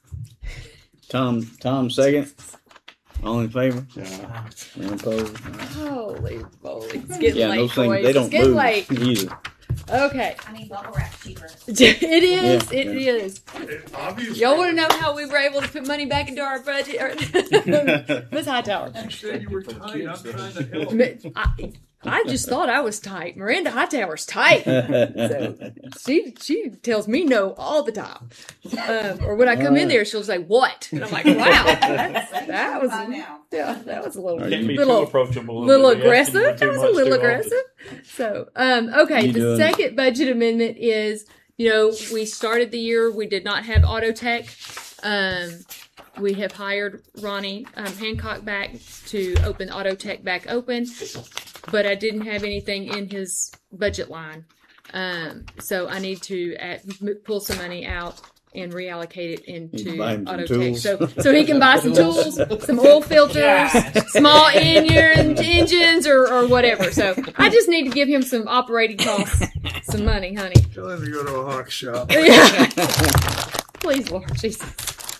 Tom, second. All in favor? Yeah. None opposed? Holy moly. It's getting Yeah, late, those things, boys. they don't it's getting move late. either. Okay. I need bubble wrap cheaper. It is. Yeah, It is. Obviously. Y'all want to know how we were able to put money back into our budget? Miss Hightower. You said you were tight. I'm trying to help. I just thought I was tight. Miranda Hightower's tight. So she tells me no all the time. Or when I come in there, she'll say, "What?" And I'm like, "Wow, that was that was a little Can't be too little approachable. little We'll be asking for aggressive. too That was a much little too often. aggressive." So, okay, You the doing- second budget amendment is, we started the year, we did not have auto tech. We have hired Ronnie Hancock back to open auto tech back open, but I didn't have anything in his budget line. So I need to pull some money out and reallocate it into buy him some auto tech. tools. So he can buy some tools, some oil filters, small engines or whatever. So I just need to give him some operating costs, some money, honey. Tell him to go to a hawk shop. Please, Lord Jesus.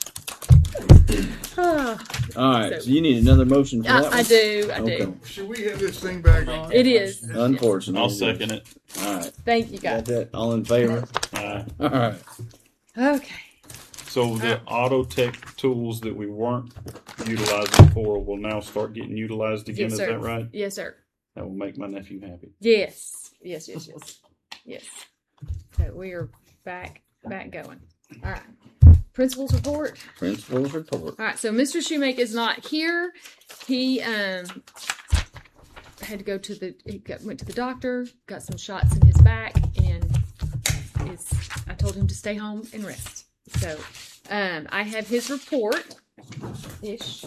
Ah, All right, so you need another motion for that one? I do. Okay. Should we have this thing back on? It is. Unfortunately. I'll second it. All right. Thank you, Got guys. that? All in favor? All right. Okay. So the auto tech tools that we weren't utilizing for will now start getting utilized again. Yes, Is sir. that right? Yes, sir. That will make my nephew happy. Yes. Yes. So we are back going. All right. Principal's report. Principal's report. All right. So Mr. Shoemake is not here. He had to go to went to the doctor, got some shots in his back, and I told him to stay home and rest. So I have his report. Ish.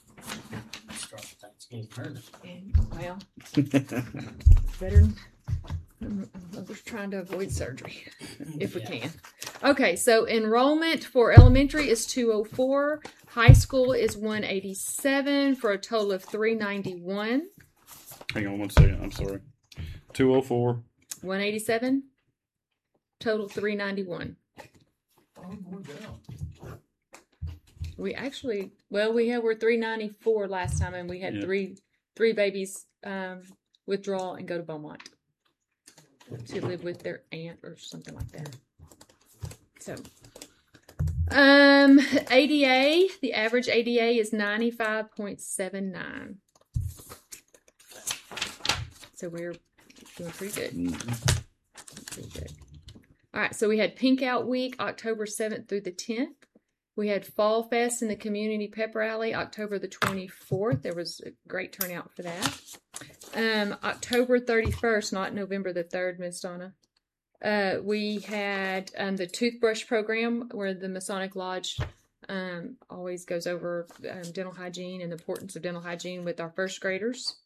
And, well, better. We're trying to avoid surgery if we can. Okay, so enrollment for elementary is 204. High school is 187 for a total of 391. Hang on one second. I'm sorry. 204. 187. Total 391. We actually, we were 394 last time, and we had three babies withdraw and go to Beaumont to live with their aunt or something like that. So, ADA, the average ADA is 95.79. So we're doing pretty good. Pretty good. All right, so we had Pink Out Week, October 7th through the 10th. We had Fall Fest in the Community Pep Rally, October the 24th. There was a great turnout for that. October 31st, not November the 3rd, Miss Donna. We had the toothbrush program where the Masonic Lodge always goes over dental hygiene and the importance of dental hygiene with our first graders.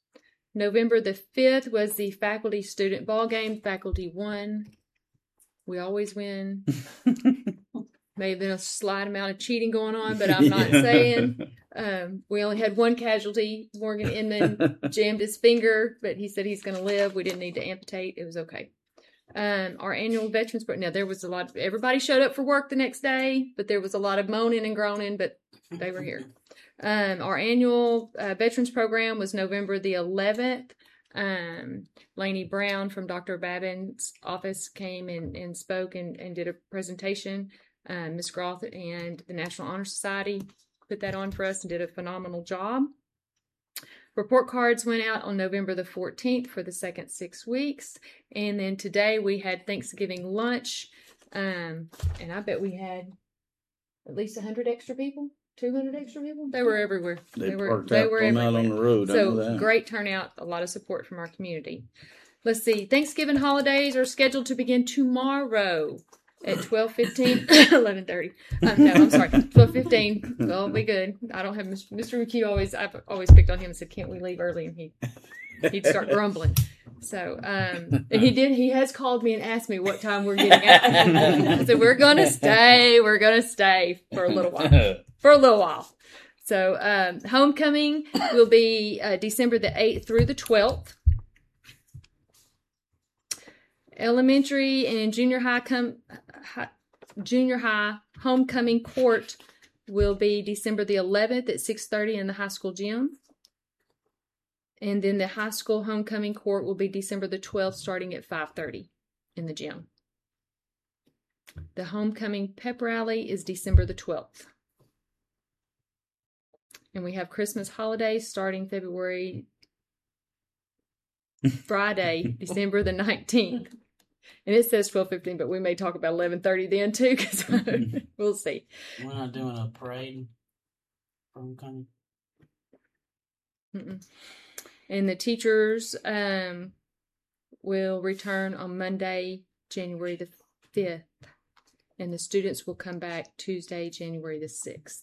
November the 5th was the faculty student ball game. Faculty won. We always win. May have been a slight amount of cheating going on, but I'm not saying. We only had one casualty. Morgan Inman jammed his finger, but he said he's going to live. We didn't need to amputate. It was okay. Our annual veterans program. Now there was a lot. Everybody showed up for work the next day, but there was a lot of moaning and groaning. But they were here. Our annual veterans program was November the 11th. Lainey Brown from Dr. Babin's office came and spoke and did a presentation. Miss Groth and the National Honor Society put that on for us and did a phenomenal job. Report cards went out on November the 14th for the second 6 weeks. And then today we had Thanksgiving lunch. And I bet we had at least 100 extra people, 200 extra people. They were everywhere. They were parked out on the road. I know So that. great turnout, a lot of support from our community. Let's see. Thanksgiving holidays are scheduled to begin tomorrow at 12:15, 11:30. No, I'm sorry, 12:15. Well, be good. I don't have Mr. McHugh. I've always picked on him and said, "Can't we leave early?" And he'd start grumbling. So, and he has called me and asked me what time we're getting out. I said, we're going to stay for a little while. So, homecoming will be December the 8th through the 12th. Elementary and junior high homecoming court will be December the 11th at 6:30 in the high school gym. And then the high school homecoming court will be December the 12th starting at 5:30 in the gym. The homecoming pep rally is December the 12th. And we have Christmas holidays starting Friday, December the 19th. And it says 12:15, but we may talk about 11:30 then too, because we'll see. We're not doing a parade for homecoming. And the teachers will return on Monday, January the 5th. And the students will come back Tuesday, January the 6th.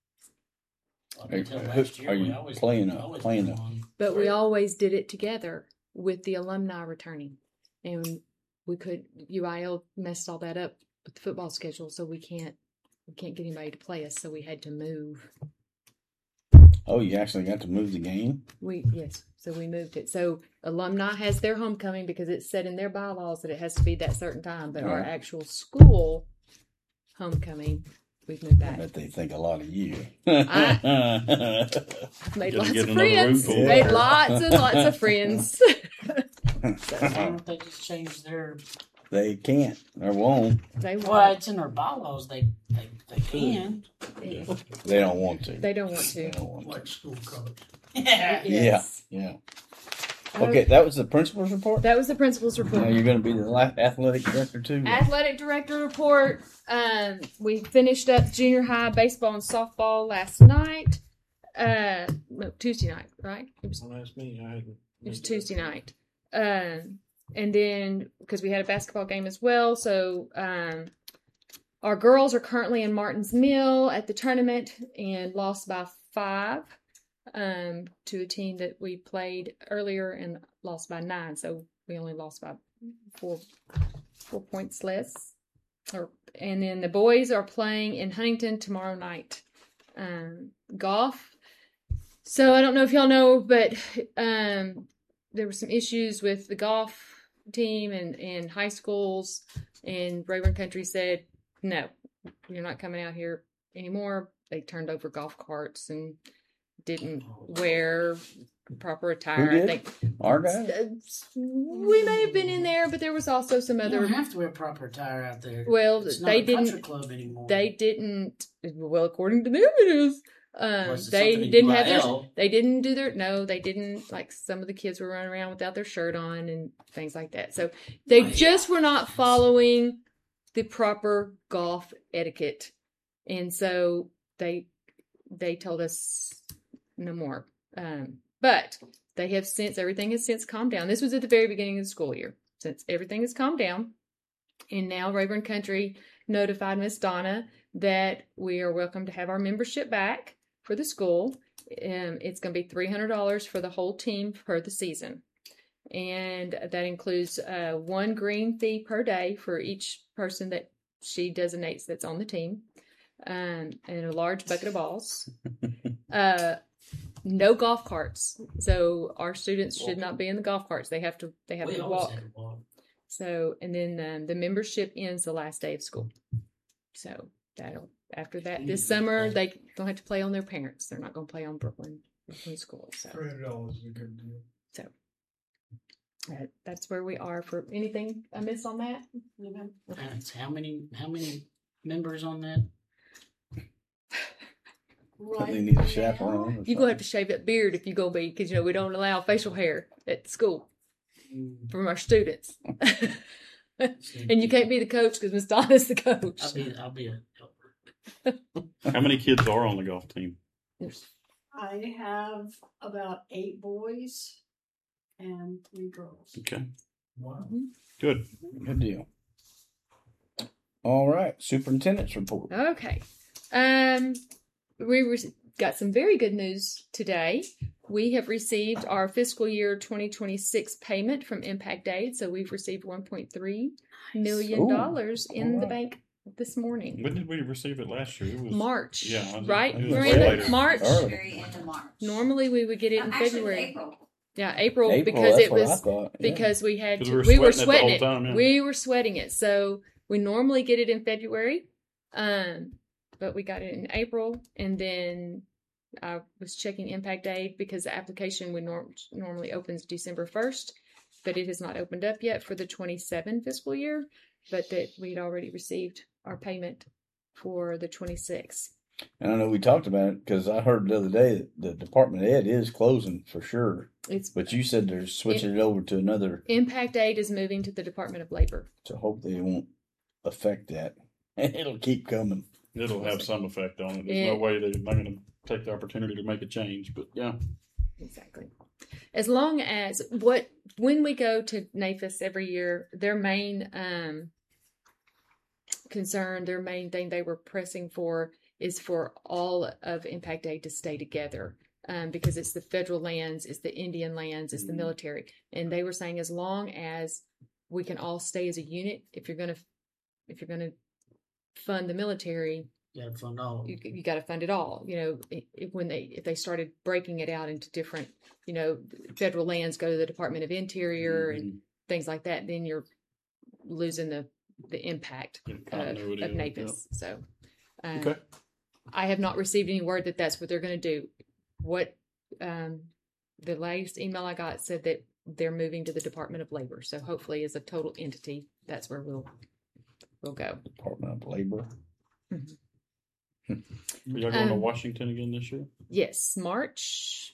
Are you playing a? But we always did it together with the alumni returning. And UIL messed all that up with the football schedule, so we can't get anybody to play us, so we had to move. Oh, you actually got to move the game? So we moved it. So alumni has their homecoming because it's set in their bylaws that it has to be that certain time, but our actual school homecoming, we've moved back. I bet they think a lot of you. I've made lots of friends. Made lots and lots of friends. Why don't they just change their... They can't or won't. Well, it's in their bylaws. They can. Yeah. They don't want to. They don't want to. They don't want Like school college. Yes. Yeah. Okay, that was the principal's report? That was the principal's report. Now you're going to be the athletic director too? Athletic director report. We finished up junior high baseball and softball last night. No, Tuesday night, right? It was Tuesday night. And then, because we had a basketball game as well, so our girls are currently in Martin's Mill at the tournament and lost by 5 to a team that we played earlier and lost by 9. So we only lost by 4 points less. And then the boys are playing in Huntington tomorrow night. Golf. So I don't know if y'all know, but there were some issues with the golf team and high schools, and Rayburn Country said, no, you're not coming out here anymore. They turned over golf carts and didn't wear proper attire. Who did? I think Our guys? we may have been in there, but there was also some You other. don't have to wear proper attire out there. Well, it's not they a country didn't. club anymore. They didn't. Well, according to them, it is. Was it They something didn't at have their. UIL? They didn't do their. No, they didn't. Like some of the kids were running around without their shirt on and things like that. So they just were not following the proper golf etiquette, and so they told us no more. But they have since everything has since calmed down. This was at the very beginning of the school year. Since everything has calmed down, and now Rayburn Country notified Miss Donna that we are welcome to have our membership back for the school, It's going to be $300 for the whole team per the season. And that includes one green fee per day for each person that she designates that's on the team, and a large bucket of balls. No golf carts. So our students should not be in the golf carts. They have to walk. So, and then the membership ends the last day of school. So after that, this summer, they don't have to play on their parents. They're not going to play on Brooklyn school. So $300 is a good deal. So that's where we are. For anything I missed on that? That's how many members on that? They need a chaperone. You're going to have to shave that beard if you go be, because, we don't allow facial hair at school from our students. And you can't be the coach because Miss Donna's the coach. I'll be a helper. How many kids are on the golf team? I have about 8 boys and 3 girls. Okay. Wow. Good. Good deal. All right. Superintendent's report. Okay. Got some very good news today. We have received our fiscal year 2026 payment from Impact Aid. So we've received $1.3 million in the bank this morning. When did we receive it last year? It was March. Yeah. Right? It was Miranda? later. March. Very end of March. Normally we would get it in February. April. Yeah, April that's because it what I was thought, yeah. because we had 'Cause to, we we were were sweating sweating it it. the whole time, yeah. We were sweating it. So we normally get it in February, but we got it in April, and then I was checking Impact Aid because the application we normally opens December 1st, but it has not opened up yet for the 27 fiscal year, but that we'd already received our payment for the 26. And I know we talked about it because I heard the other day that the Department of Ed is closing for sure. But you said they're switching it over to another. Impact Aid is moving to the Department of Labor. So hope they won't affect that. It'll keep coming. It'll have some effect on it. There's no way they're not going to take the opportunity to make a change. But yeah. Exactly. As long as when we go to NAFIS every year, their main concern, their main thing they were pressing for is for all of Impact Aid to stay together. Because it's the federal lands, it's the Indian lands, it's the military. And they were saying as long as we can all stay as a unit, if you're gonna fund the military, You gotta fund all of it. you got to fund it all. If they started breaking it out into different, federal lands go to the Department of Interior and things like that, then you're losing the impact of NAFIS. So, Okay. I have not received any word that that's what they're going to do. What the latest email I got said that they're moving to the Department of Labor. So hopefully, as a total entity, that's where we'll go. Department of Labor. Mm-hmm. Are y'all going to Washington again this year? Yes, March.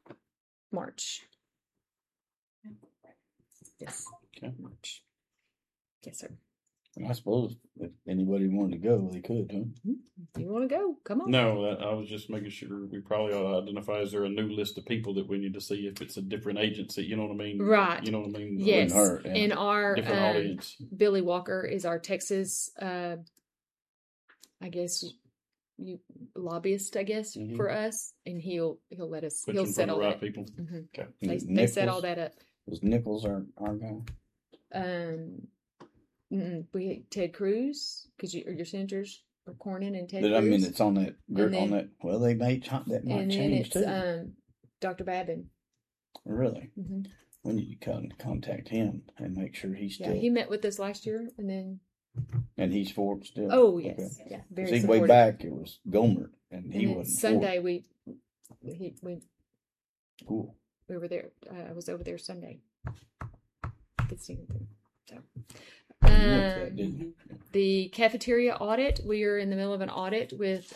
Yes. Okay. March. Yes, sir. I suppose if anybody wanted to go, they could, huh? If you want to go, come on. No, I was just making sure we probably ought to identify, is there a new list of people that we need to see if it's a different agency? You know what I mean? Right. You know what I mean? Yes. Hurt, yeah. And our Different audience. Billy Walker is our Texas, I guess, lobbyist, I guess, for us, and he'll let us. Put you He'll in front settle of the right that. people. Mm-hmm. Okay. They set all that up. Was Nichols our guy? We Ted Cruz, because your senators are Cornyn and Ted But Cruz. I mean, it's on that. And then- on that. Well, they may that might and then change it's too. Dr. Babin. Really? Mm-hmm. We need to contact him and make sure he's Yeah, still. he met with us last year, and then. And he's for it still. Oh yes, Okay. yeah, very See, supportive. way back it was Gomer, and he And then wasn't. Sunday for it. we Cool. we were there. I was over there Sunday. Could see him. So, You went to that, didn't you? the cafeteria audit. We are in the middle of an audit with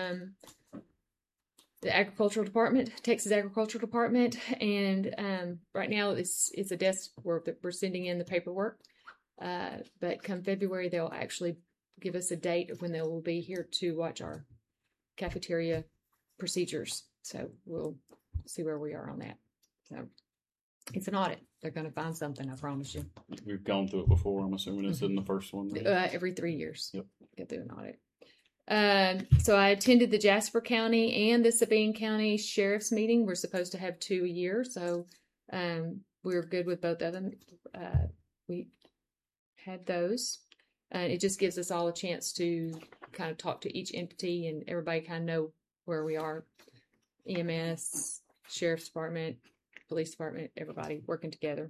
the agricultural department, Texas Agricultural Department, and right now it's a desk where we're sending in the paperwork. But come February, they'll actually give us a date of when they will be here to watch our cafeteria procedures. So we'll see where we are on that. So it's an audit. They're going to find something, I promise you. We've gone through it before. I'm assuming it's in the first one. Every 3 years. Yep. Get through an audit. So I attended the Jasper County and the Sabine County Sheriff's meeting. We're supposed to have 2 a year, so we're good with both of them. We had those. It just gives us all a chance to kind of talk to each entity and everybody kind of know where we are. EMS, Sheriff's Department, Police Department, everybody working together.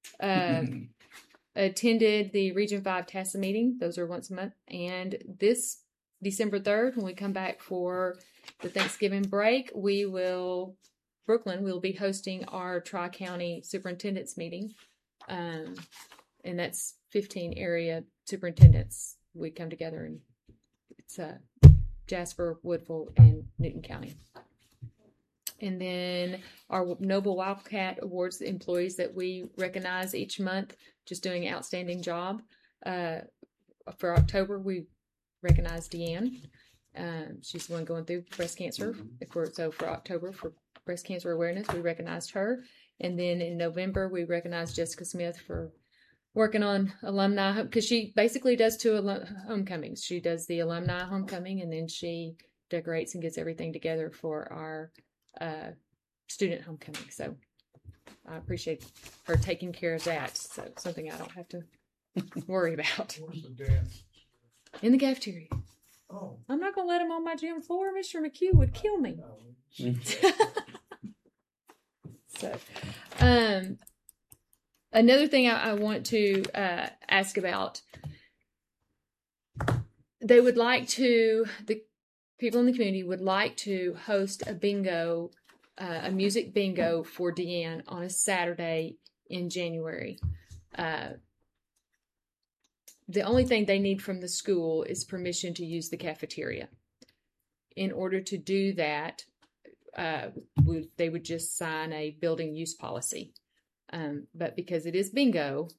Attended the Region 5 TASA meeting. Those are once a month. And this December 3rd, when we come back for the Thanksgiving break, Brooklyn will be hosting our Tri-County Superintendents meeting. And that's 15 area superintendents. We come together and it's Jasper, Woodville, and Newton County. And then our Noble Wildcat awards the employees that we recognize each month, just doing an outstanding job. For October, we recognize Deanne. She's the one going through breast cancer. So for October, for breast cancer awareness, we recognized her. And then in November, we recognized Jessica Smith for working on alumni, because she basically does 2 homecomings. She does the alumni homecoming, and then she decorates and gets everything together for our student homecoming. So I appreciate her taking care of that. So something I don't have to worry about. Where's the dance? In the cafeteria. Oh. I'm not going to let him on my gym floor. Mr. McHugh would kill me. So, another thing I want to ask about, the people in the community would like to host a bingo, a music bingo for Deanne on a Saturday in January. The only thing they need from the school is permission to use the cafeteria. In order to do that, they would just sign a building use policy. But because it is bingo,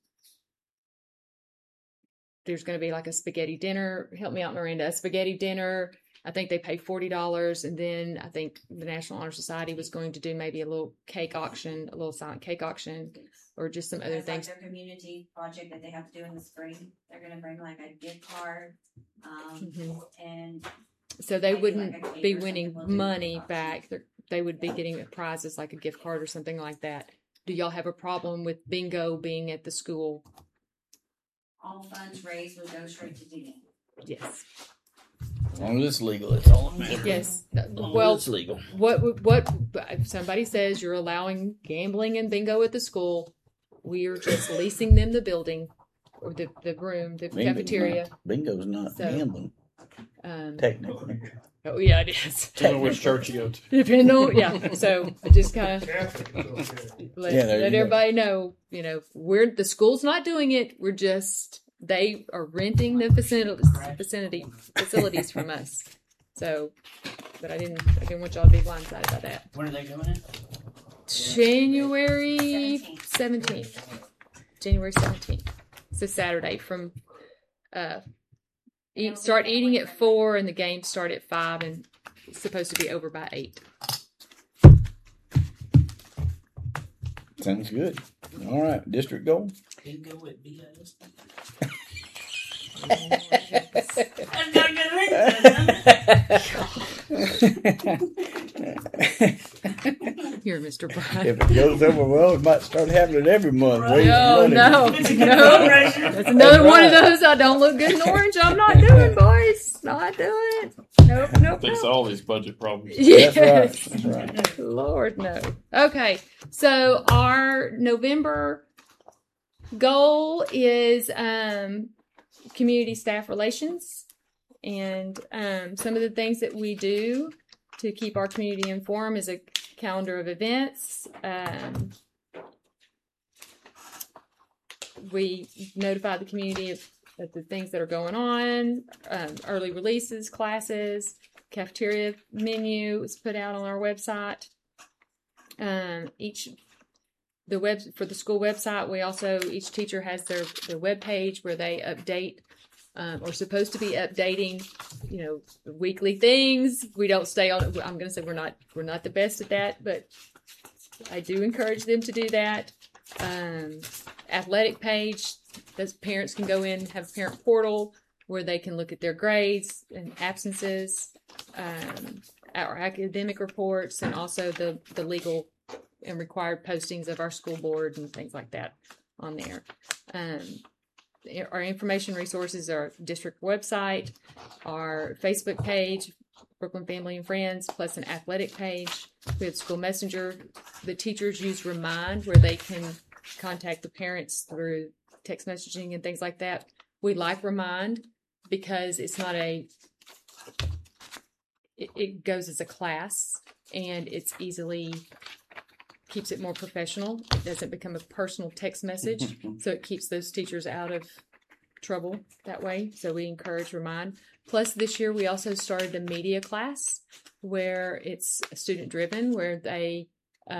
there's going to be like a spaghetti dinner. Help me out, Miranda. A spaghetti dinner. I think they pay $40. And then I think the National Honor Society was going to do maybe a little cake auction, a little silent cake auction, or just some other things. Like their community project that they have to do in the spring. They're going to bring like a gift card. And so they wouldn't be winning money back. They would be getting prizes like a gift card or something like that. Do y'all have a problem with bingo being at the school? All funds raised would go straight to Deanne. Yes. As long as it's legal, it's all that matters. Yes. Well, it's legal. What if somebody says you're allowing gambling and bingo at the school, we are just leasing them the building or the room, the cafeteria. Bingo's not gambling. Technically. Oh yeah, it is. Depending on which church you go to. Depending on, yeah. So I just kind of let everybody know, the school's not doing it. They are renting the facilities from us. So, but I didn't want y'all to be blindsided by that. When are they doing it? January 17th. January 17th. It's a Saturday from, start eating at 4 and the games start at 5 and it's supposed to be over by 8. Sounds good. All right, district goal. Bingo at BIS. That's not good Here, Mr. Brian. If it goes over well, we might start having it every month. No. That's another one of those. I don't look good in orange. I'm not doing, boys. Not doing it. Nope. Fix all these budget problems. Yes. That's right. Lord, no. Okay. So our November goal is community staff relations, and some of the things that we do to keep our community informed is a calendar of events. We notify the community of the things that are going on, early releases, classes, cafeteria menu is put out on our website. For the school website, we also, each teacher has their web page where they update or supposed to be updating, weekly things. We don't stay on. I'm going to say we're not the best at that, but I do encourage them to do that. Athletic page, those parents can go in, have a parent portal. where they can look at their grades and absences, our academic reports, and also the legal and required postings of our school board and things like that on there. Our information resources are district website, our Facebook page, Brooklyn Family and Friends, plus an athletic page. We have school messenger. The teachers use Remind, where they can contact the parents through text messaging and things like that. We like Remind because it's not it goes as a class, and it's easily keeps it more professional. It doesn't become a personal text message, so it keeps those teachers out of trouble that way. So we encourage Remind. Plus, this year we also started a media class where it's student driven, where they,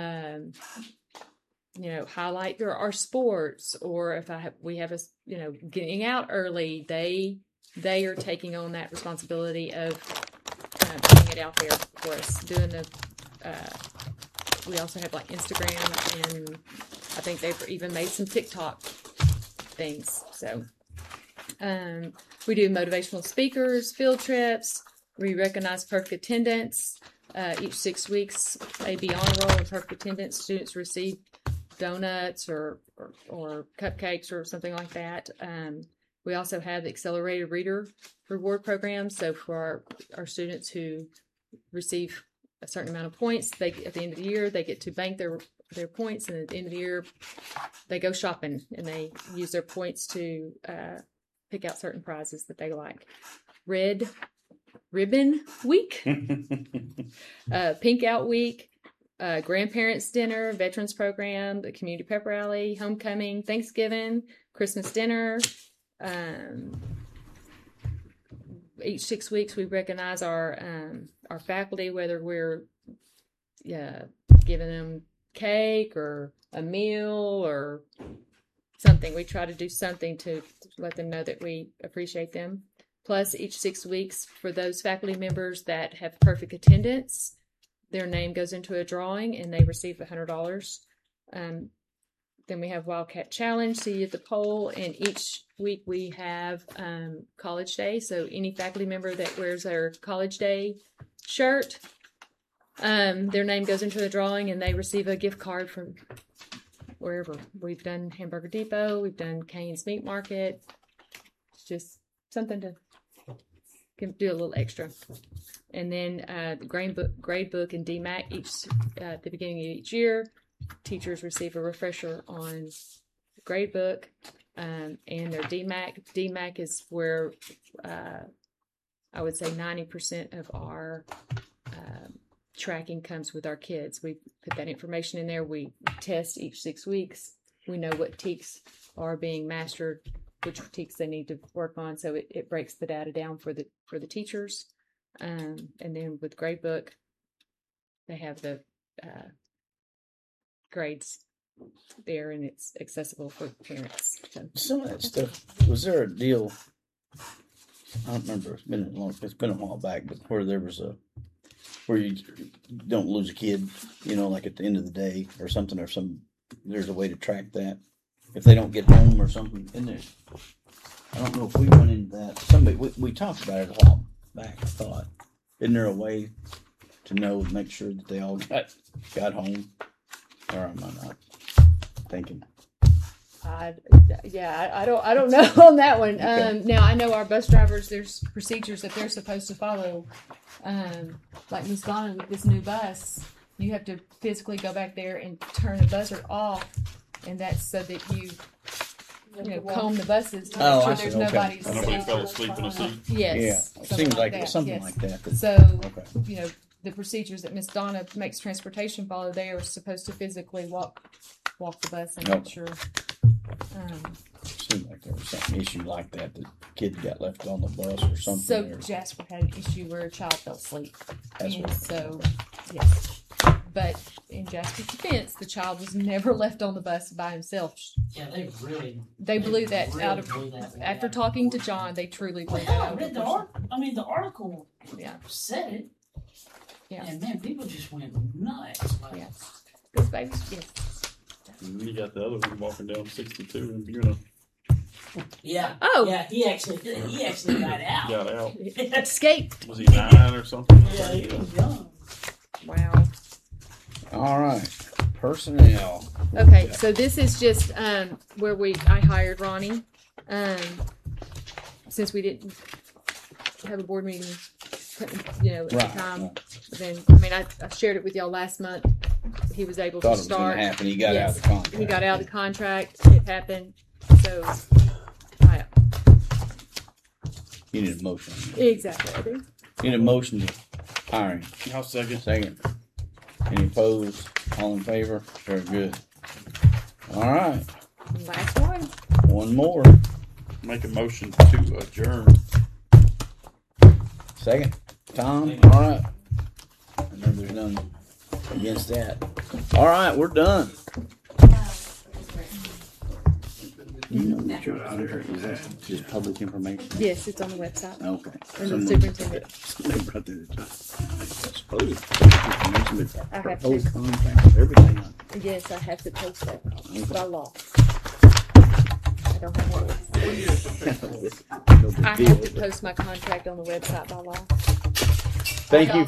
highlight our sports, or if we have a, getting out early, they are taking on that responsibility of putting it out there for us, doing the. We also have like Instagram, and I think they've even made some TikTok things. So we do motivational speakers, field trips. We recognize perfect attendance. Each 6 weeks, a be honor roll and perfect attendance. Students receive donuts or cupcakes or something like that. We also have the accelerated reader reward program. So for our students who receive a certain amount of points, at the end of the year, they get to bank their points, and at the end of the year, they go shopping and they use their points to pick out certain prizes that they like. Red Ribbon Week, Pink Out Week, Grandparents Dinner, Veterans Program, the Community Pep Rally, Homecoming, Thanksgiving, Christmas Dinner. Each 6 weeks, we recognize our faculty, whether we're giving them cake or a meal or something. We try to do something to let them know that we appreciate them. Plus, each 6 weeks, for those faculty members that have perfect attendance, their name goes into a drawing and they receive $100. Then we have Wildcat Challenge, see you at the poll, and each week we have College Day. So any faculty member that wears their College Day shirt, their name goes into a drawing and they receive a gift card from wherever. We've done Hamburger Depot, we've done Cane's Meat Market. It's just something to do a little extra. And then the grade book and DMAC at the beginning of each year. Teachers receive a refresher on the grade book and their DMAC. DMAC is where I would say 90% of our tracking comes with our kids. We put that information in there. We test each 6 weeks. We know what TEKs are being mastered, which TEKs they need to work on. So it breaks the data down for the teachers. And then with Gradebook, they have the grades there, and it's accessible for parents. So. Some of that stuff, was there a deal? I don't remember. It's been a while back, but where there was where you don't lose a kid, like at the end of the day or something, there's a way to track that if they don't get home or something. Isn't there? I don't know if we went into that. We talked about it a while back, I thought. Isn't there a way to make sure that they all got home? Or am I not thinking? I don't know on that one. Okay. Now I know our bus drivers, there's procedures that they're supposed to follow. Like Miss Donna with this new bus, you have to physically go back there and turn the buzzer off, and that's so that you comb the buses to make sure there's nobody fell asleep in a seat. Yes, yeah, it seems like that. Something like that. So the procedures that Miss Donna makes transportation follow, they are supposed to physically walk the bus and make sure. Seemed like there was some issue like that kids got left on the bus or something. So Jasper had an issue where a child fell asleep. Yes. But in Jasper's defense, the child was never left on the bus by himself. Yeah, they blew that out of. After talking to John, they truly blew that out of. The article said it. Yeah. And man, people just went nuts. Because babies, You got the other one walking down 62 and you're Yeah. Oh. Yeah, he actually got out. Got out. Escaped. Was he 9 or something? Yeah, he was young. Wow. All right. Personnel. Okay, so this is just where I hired Ronnie. Since we didn't have a board meeting, at the time. Right. Then I shared it with y'all last month. He was able Thought to it was going start. to happen. He got out of the contract. He got out of the contract. It happened. So, You need a motion. exactly. I do. You need a motion to hire him. I'll second. Second. Any opposed? All in favor? Very good. All right. Last one. One more. Make a motion to adjourn. Second. Tom? All right. I know there's none against that. All right, we're done. You know that your contract is that just public information? Yes, it's on the website. Okay. And the superintendent. Somebody brought that up. It's public information, I but have whole to. contract, everything. Yes, I have to post that Okay. by law. I don't have one. No big I deal. have to post my contract on the website by law. Thank you